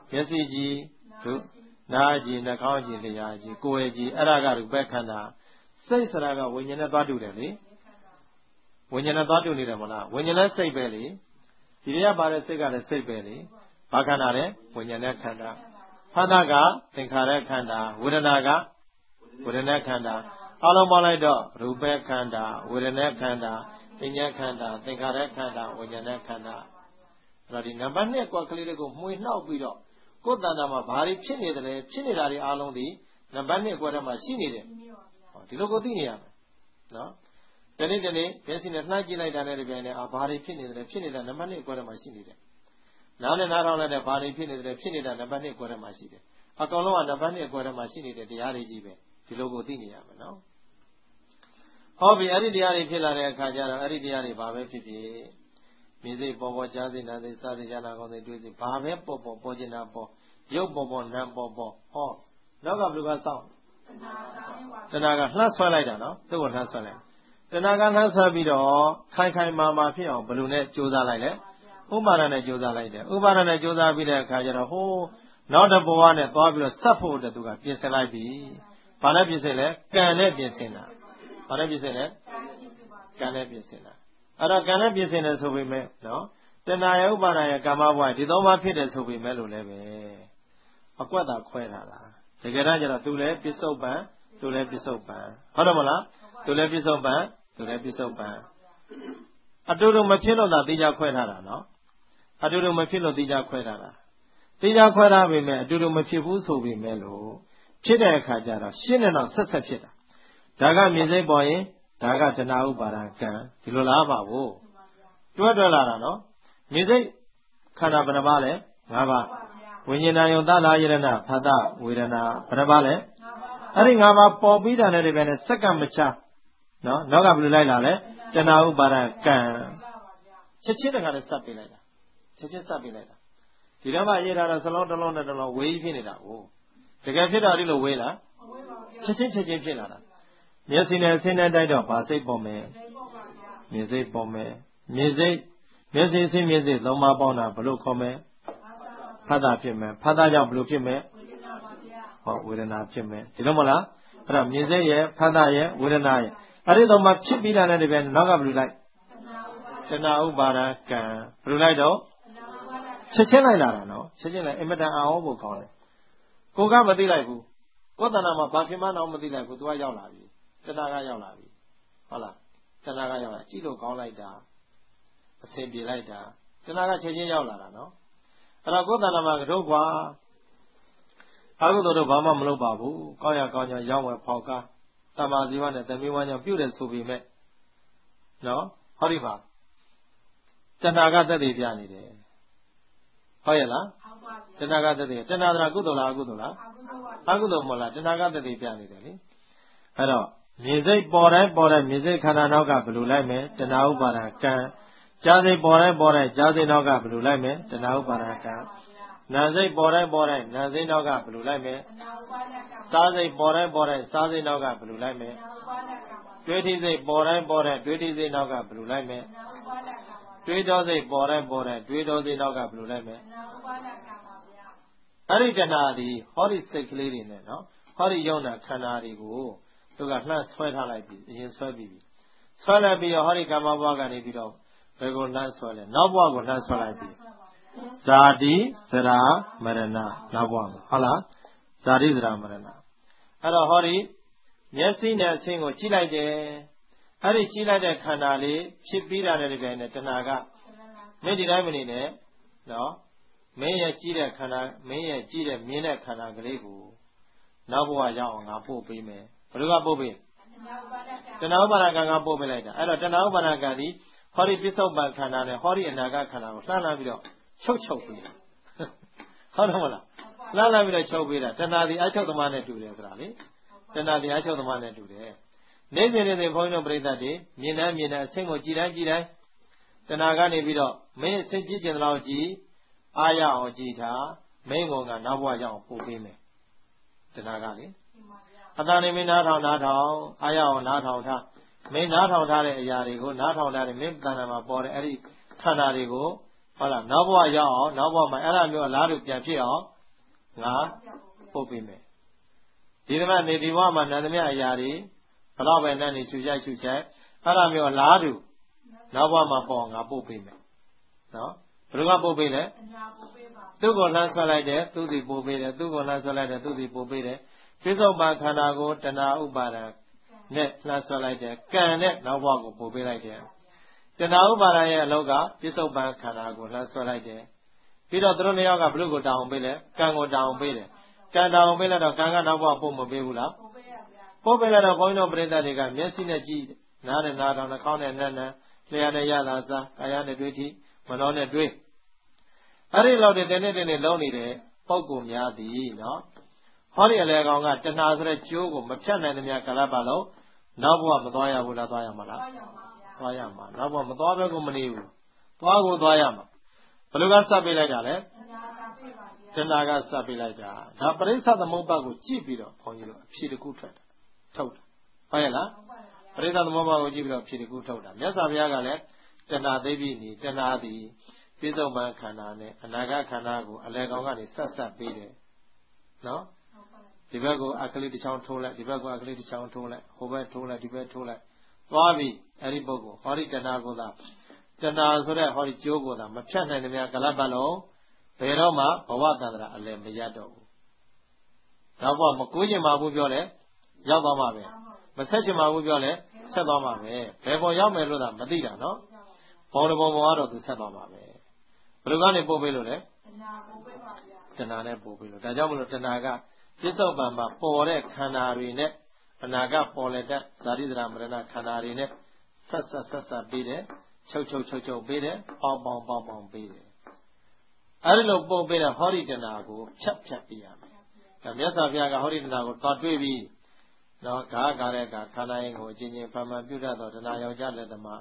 မျက်စိကြည်နားကြည်နှာခေါင်းကြည်လျှာကြည်ကိုယ်ကြည်အဲ့ဒါကရူပခန္ဓာစိတ်ဆိုတာကဝိညာဉ်နဲ့သွားတူတယ်လေဝိညာဉ်နဲ့သွားတူနေတယ်မလားဝိညာဉ်နဲ့စိတ်ပဲလေဒီတွေကပါတဲ့စိတ်ကလည်းစိတ်ပဲလေဘာခန္ဓာလဲဝိညာဉ်နဲ့ခန္ဓာဖသကသင်္ခါရခန္ဓာဝေဒနာကဝေဒနာခန္ဓာအလုံးပေါင်းလိုက်တော့ရူပခန္ဓာဝေဒနာခန္ဓာပညာခန္ဓာသင်္ခါရခန္ဓာဝိညာဉ်ခန္ဓာအဲ့တော့ဒီနံပါတ်2ကွက်ကလေးတွေကိုမှွေနှောက်ပြီးတော့ကိုယ်တဏ္ဍာမှာဘာတွေဖြစ်နေတယ်လဲဖြစ်နေတာတွေအားလုံးဒီနံပါတ်2ကွက်ထဲမှာရှိနေတယ်ဒီလိုကိုသိနေရမယ်နော်တနေ့မျက်စိနဲ့လှမ်းကြည့်လိုက်တာနဲ့တပြိုင်နက်ဘာတွေဖြစ်နေတယ်ဖြစ်နေတာနံပါတ်2ကွက်ထဲမှာရှိနေတယ်နားနဲ့နားထောင်လိုက်တဲ့ဘာတွေဖြစ်နေတယ်ဖြစ်နေတာနံပါတ်2ကွက်ထဲမှာရှိတယ်အကောင်လုံးကနံပါတ်2ကွက်ထဲမှာရှိနေတဲ့တရားတွေကြီးပဲဒီလိုကိုသိနေရမယ်နော်ဟောပြီအဲ့ဒီတရားတွေဖြစ်လာတဲ့အခါကျတော့အဲ့ဒီတရားတွေဘာပဲဖြစ်ဖြစ်မြင်စိတ်ပေါ်ကြားစိတ်နာစိတ်စားစိတ်ရနာကောင်းစိတ်တွေးစိတ်ဘာပဲပေါ်ကျင်တာပေါ်ရုပ်ပေါ်နာမ်ပေါ်ဟောနောက်ကဘယ်လိုကစောင့်တဏှာကလှမ်းဆွဲလိုက်တာနော်သူ့ကိုလှမ်းဆွဲလိုက်တဏှာကလှမ်းဆွဲပြီးတော့ခိုင်မာဖြစ်အောင်ဘယ်လိုနဲ့ကြိုးစားလိုက်လဲဥပါဒနဲ့ကြိုးစားလိုက်တယ်ဥပါဒနဲ့ကြိုးစားပြီးတဲ့အခါကျတော့ဟိုးနောက်တစ်ဘဝနဲ့သွားပြီးတော့ဆက်ဖို့တဲ့သူကပြင်ဆင်လိုက်ပြီဘာနဲ့ပြင်ဆင်လဲကံနဲ့ပြင်ဆင်တာဘာနဲ့ပြင်ဆင်လဲကံနဲ့ပြင်ဆင်တာအဲ့တော့ကံနဲ့ပြင်ဆင်တယ်ဆိုပေမဲ့နော်တဏှာရဲ့ဥပါဒရဲ့ကာမဘဝဒီသုံးပါးဖြစ်တယ်ဆိုပေမဲ့လို့လည်းပဲအကွက်သာခွဲထားတာတကယ်တော့ကျတော့သူလည်းပစ္စုပန်သူလည်းပစ္စုပန်ဟုတ်တယ်မလားသူလည်းပစ္စုပန်သူလည်းပစ္စုပန်အတူတူမဖြစ်လို့သာသိကြခွဲထားတာနော်အတူတူမဖြစ်လို့သိကြခွဲထားတာသိကြခွဲထားပေမဲ့အတူတူမဖြစ်ဘူးဆိုပေမဲ့လို့ဖြစ်တဲ့အခါကျတော့ရှင်းနေတော့ဆက်ဖြစ်တာဒါကမြင်စိတ်ပေါ်ရင်ဒါကတဏှာဥပါဒကံဒီလိုလားပါဘူးတွဲလာတာနော်မြင်စိတ်ခန္ဓာဘယ်နှပါလဲ5ပါးဝိညာဏယုံသလာယရဏဖသဝေဒနာဘယ်နှပါလဲအဲ့ဒီ5ပါးပေါ်ပြီးတာနဲ့ဒီပဲနဲ့စက္ကန့်မချနော်နောက်ကဘယ်လိုလိုက်လာလဲတဏှာဥပါဒကံချက်ချင်းတခါနဲ့စပ်ပေးလိုက်တာချက်ချင်းစပ်ပေးလိုက်တာဒီတော့မှရေးထားတာစလုံးတစ်လုံးနဲ့တစ်လုံးဝေးဖြစ်နေတာကိုတကယ်ဖြစ်တာဒီလိုဝေးလားချက်ချင်းဖြစ်လာတာမျက်စိနဲ့ဆင်းတဲ့တိုက်တော့ဘာစိတ်ပေါ်မယ်မြင်စိတ်ပေါ်မယ်မြင်စိတ်မျက်စိဆင်းမြင်စိတ်သုံးပါးပေါင်းတာဘယ်လိုခေါ်မယ်ဖသဖြစ်မယ်ဖသကြောင့်ဘယ်လိုဖြစ်မယ်ဟောဝေဒနာဖြစ်မယ်ဒီလိုမလားအဲ့တော့မြင်စိတ်ရဲ့ဖသရဲ့ဝေဒနာရဲ့အဲ့ဒီသုံးပါးဖြစ်ပြီးတာနဲ့တည်းပဲနောက်ကဘယ်လိုလိုက်တဏှာဥပါဒကံဘယ်လိုလိုက်တော့ချက်ချင်းလိုက်လာတာနော်ချက်ချင်းလိုက်အင်မတန်အာဟောဖို့ကောင်းတယ်ကိုကမသိလိုက်ဘူးကိုယ်တဏ္ဍာမှာဘာဖြစ်မှန်းတော့မသိလိုက်ဘူးသူကရောက်လာပြီတဏှာကရောက်လာပြီဟုတ်လားတဏှာကရောက်လာကြည့်လို့ကောင်းလိုက်တာအဆင်ပြေလိုက်တာတဏှာကချက်ချင်းရောက်လာတာနော်အဲ့တော့ကိုယ်တဏ္ဍာမှာကတော့ကွာအကုသိုလ်တော့ဘာမှမလုပ်ပါဘူးကောင်းရကောင်းကြရောင်းဝယ်ဖောက်ကားတမ္မာဇီဝနဲ့တမီးဝမ်းကြောင့်ပြုတ်တယ်ဆိုပေမဲ့နော်ဟောဒီမှာတဏှာကသက်သေပြနေတယ်ဟုတ်ရဲ့လားတဏှာကသက်သေတဏှာကကုသိုလ်လားအကုသိုလ်လားအကုသိုလ်မဟုတ်လားတဏှာကသက်သေပြနေတယ်လေအဲ့တော့မြင်စိတ်ပေါ်တိုင်းမြင်စိတ်ခန္ဓာနောက်ကဘယ်လိုလိုက်မယ်တဏှာဥပါဒကံကြားစိတ်ပေါ်တိုင်းကြားစိတ်နောက်ကဘယ်လိုလိုက်မယ်တဏှာဥပါဒကံနာစိတ်ပေါ်တိုင်းနာစိတ်နောက်ကဘယ်လိုလိုက်မယ်စားစိတ်ပေါ်တိုင်းစားစိတ်နောက်ကဘယ်လိုလိုက်မယ်တွေးထိစိတ်ပေါ်တိုင်းတွေးထိစိတ်နောက်ကဘယ်လိုလိုက်မယ်တွေးတော်စိတ်ပေါ်တိုင်းတွေးတော်စိတ်နောက်ကဘယ်လိုလိုက်မယ်အဲ့ဒီတဏှာဒီဟောဒီစိတ်ကလေးတွေနဲ့နော်ဟောဒီယုံနာခန္ဓာတွေကိုသူကလှမ်းဆွဲထားလိုက်ပြီအရင်ဆွဲပြီးပြီဆွဲလိုက်ပြီးတော့ဟောဒီကာမဘဝကနေပြီးတော့ဘယ်ကိုလှမ်းဆွဲလဲနောက်ဘဝကိုလှမ်းဆွဲလိုက်ပြီဇာတိဇရာမရဏနောက်ဘဝဟုတ်လားဇာတိဇရာမရဏအဲ့တော့ဟောဒီမျက်စိနဲ့အဆင်းကိုကြည့်လိုက်တယ်အဲ့ဒီကြည့်လိုက်တဲ့ခန္ဓာလေးဖြစ်ပြီးတာနဲ့ဒီတိုင်းနဲ့တဏှာကမင်းဒီတိုင်းမနေနဲ့နော်မင်းရဲ့ကြည့်တဲ့ခန္ဓာမင်းရဲ့ကြည့်တဲ့မြင်တဲ့ခန္ဓာကလေးကိုနောက်ဘဝရောက်အောင်ငါပို့ပေးမယ်ဘယ်လိုကပို့ပေးတဏှာဥပါဒကံကပို့ပေးလိုက်တာအဲ့တော့တဏှာဥပါဒကံဒီဟောဒီပစ္စုပန်ခန္ဓာနဲ့ဟောဒီအနာဂတ်ခန္ဓာကိုလှမ်းပြီးတော့ချုပ်ပေးတာဟုတ်တယ်မလားလှမ်းပြီးတော့ချုပ်ပေးတာတဏှာဒီအချုပ်သမားနဲ့တူတယ်ဆိုတာလေတဏှာဒီအချုပ်သမားနဲ့တူတယ်နေ့စဉ်ဘုန်းကြီးတို့ပြိဿတ်တွေမြင်တဲ့အဆင့်ကိုကြည်တိုင်းတဏှာကနေပြီးတော့မင်းအဆင့်ကြည့်ကျင်တဲ့လောက်ကြည်အားရအောင်ကြည်ထားမင်းကောင်ကနောက်ဘဝရောက်ပို့ပေးမယ်တဏှာကလေအတန်နေမင်းနားထောင်အားရအောင်နားထောင်ထားမင်းနားထောင်ထားတဲ့အရာတွေကိုနားထောင်ထားတဲ့မင်းတဏှာမှာပေါ်တဲ့အဲ့ဒီခန္ဓာတွေကိုဟုတ်လားနောက်ဘဝရောက်အောင်နောက်ဘဝမှာအဲ့ဒါမျိုးအလားတူပြန်ဖြစ်အောင် ngã bộ bì mẹ đi mà này đi qua mà nè mẹ ai đi phải lo về nè đi suy chạy ở đây mình lá đủ nó qua mà bỏ ngã bộ bì mẹ đó rồi ngã bộ bì đấy tôi còn làm sao lại đấy tôi thì bộ bì đấy tôi còn làm sao lại đấy tôi thì bộ bì đấy phía sau mà khả năng của tên nào úp bà đấy nè làm sao lại đấy cái nè nó qua của bộ bì lại đấy tên nào úp bà đấy lâu cả phía sau mà khả năng của làm sao lại đấy bây giờ tôi nói cái blue của đào bì đấy càng của đào bì đấy càng đào bì là càng cái nào qua bộ mà bì là bộ bì là coi nó bì ra đi cái miếng xin là gì nà đó nó con này nè lấy này ya là sao cái này đuôi thì mà nó này đuôi ở đây lâu để lâu này đấy bao gồm nhà gì nó họ đi lại con cái chân nào rồi chiếu của một chân này thì nhà cái là bao lâu nó bùa mà toa ya mà là toa ya mà nó bùa mà toa về cũng mình yêu toa ya mà bây giờ sao bị lại cả đấy chân nào cái sao bị lại cả đó bây giờ sao mà bao của chi bị rồi phong nhiêu phi được cút thâu phải là bây giờ mà bao của chi bị rồi phi được cút thâu đó nhớ sao bây giờ cái chân nào đấy bị ni chân nào thì bây giờ mà khả năng này anh cái khả năng của anh lại con cái này sát bị đấy nó đi về có ác lý đi chọn thô lại đi về có ác lý đi chọn thô lại hồ về thô lại đi về thô lại qua đi ở đây bao của họ đi chân nào của ta chân nào rồi đấy họ đi chiếu của ta mà chân này mình cái là bao lâu về đó mà bảo vợ ta là anh lại bây giờ đâu đó mà cuối giờ mà vui vẻ đấy giao đó mà về mà sẽ chỉ mà vui vẻ đấy sẽ đó mà về về bao giờ mới rồi ta mà đi ra nó bao lâu đó tôi sẽ đó mà về bây giờ này bao về rồi đấy chân nào này bao về rồi tại sao mà chân nào cái tiếp sau bàn mà bỏ đấy khán giả rồi nè, anh cái bỏ lại đấy, gia đình làm rồi nè khán giả rồi nè, sát bị đấy, châu bị đấy, bong bị đấy. ở đây lúc bỏ bị là họ đi trên nào cũng chắp bị à, cái mấy sao bây giờ họ đi trên nào cũng toàn bị bị, nó cả đấy cả khán giả người chính phần mà biểu ra đó trên nào giao lên đó mà,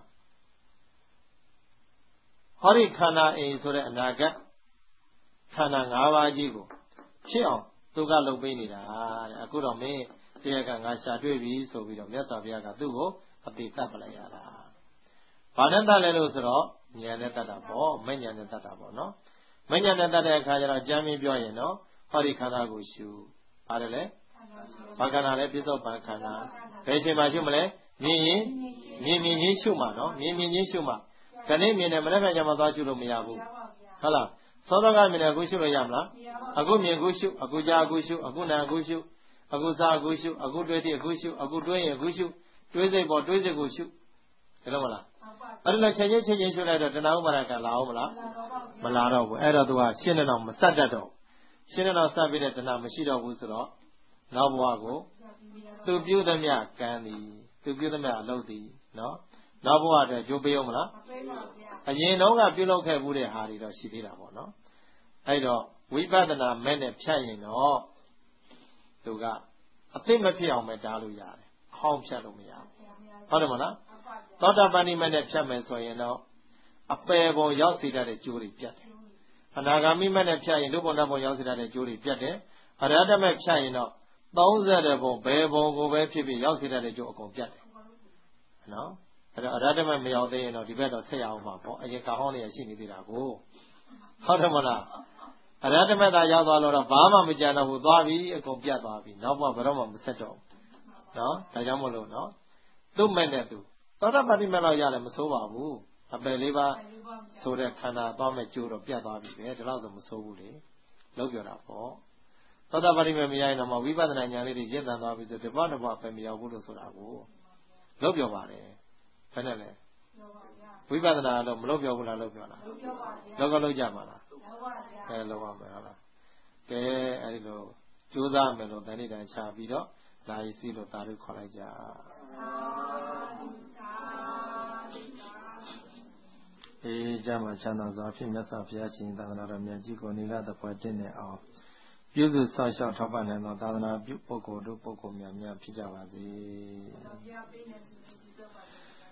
họ đi khán giả ấy rồi anh cái khán giả ngã vào gì cũng, chịu tôi cả lâu bên này là, aku đó mấy, cái ngài sát đuôi bị số bị đó, mấy sao bây giờ tôi có, bị tát lại là, bản thân ta lấy lúc đó, nhà này ta đã bỏ, mấy nhà này ta đã bỏ nó, mấy nhà này ta đã khai ra jam mi biểu hiện nó, họ đi khán giả cũng siêu, à đấy, bà khán giả đấy bây giờ bà khán giả, bây giờ mà siêu mà đấy, mi siêu mà nó, mi siêu mà, cái này mi này mình phải làm sao siêu được mi à bu, hả là sau đó cái mình là cúi xuống rồi làm lá, aku miệng cúi xuống, aku cha cúi xuống, aku nang cúi xuống, aku sa cúi xuống, aku đuôi thì cúi xuống, aku đuôi cúi xuống, đuôi dây bỏ đuôi dây cúi xuống, cái đó mà là, ở đây là chơi chơi xuống này rồi, cái nào mà là cái lão mà là đâu, ở đó tôi xin nó mà sát ra đâu, xin nó sát bị cái nào mà xí đâu cúi xuống đó, nào bỏ cô, tôi biểu them ya can đi, tôi biểu them ya lâu đi, nó, nào bỏ để chụp biểu mà là. anh nhìn nó cái biểu lâu cái vụ đấy hà đi đó xí đi là bỏ nó, hay đó, vipadana mấy này phải như nó, tôi cả, thế mà phải ông mới trả lời ra, không phải đâu mới ra, phải không nào? Tao đã bảo mấy này phải mấy số nó, áp bề bao nhiêu sự ra để chửi biết, anh agami mấy này phải lúc nào bao nhiêu sự ra để chửi biết đấy, ở đây đã mấy phải nó, tao giờ để bao bề bao nhiêu phải bao nhiêu sự ra để chửi cũng biết, nó, ở đây mà mấy ao đấy nó đi về đó sẽ ao mà, anh cái câu này xin đi ra cô. phải không nào? ở đây mà ta giao vào rồi, bà mà mình nói hụt vào đi, cũng biết vào đi, nó mà bữa mà mình sẽ cho, nó, tại sao mà luôn nó, tôi mấy này tôi, tao đã bắt đi mà nói ra là mình số vào bu, à bây giờ ba, số để khán giả tao mới chịu được biết vào đi, cái đó là mình số bu đi, lâu giờ nào có, tao đã bắt đi mà mình nói mà vi bắt này nhà này thì chết đàn vào bây giờ thì bao nhiêu phải mình giao bu được số nào bu, lâu giờ vào đấy, phải không này? vi bắt này là lâu giờ bu là lâu giờ nào, lâu giờ mà là. cái lâu mà là cái ấy lo chú ra mình lo tại đây cha bị đó lại xí lo ta được khỏi lại cha cha mà cha nào giờ phim nhất sao phía trên ta nói là miền chỉ có người ta phải trên này ao biểu sự sao sao tháp bản này nó ta nói biểu bố cô miền miền phía cha là gì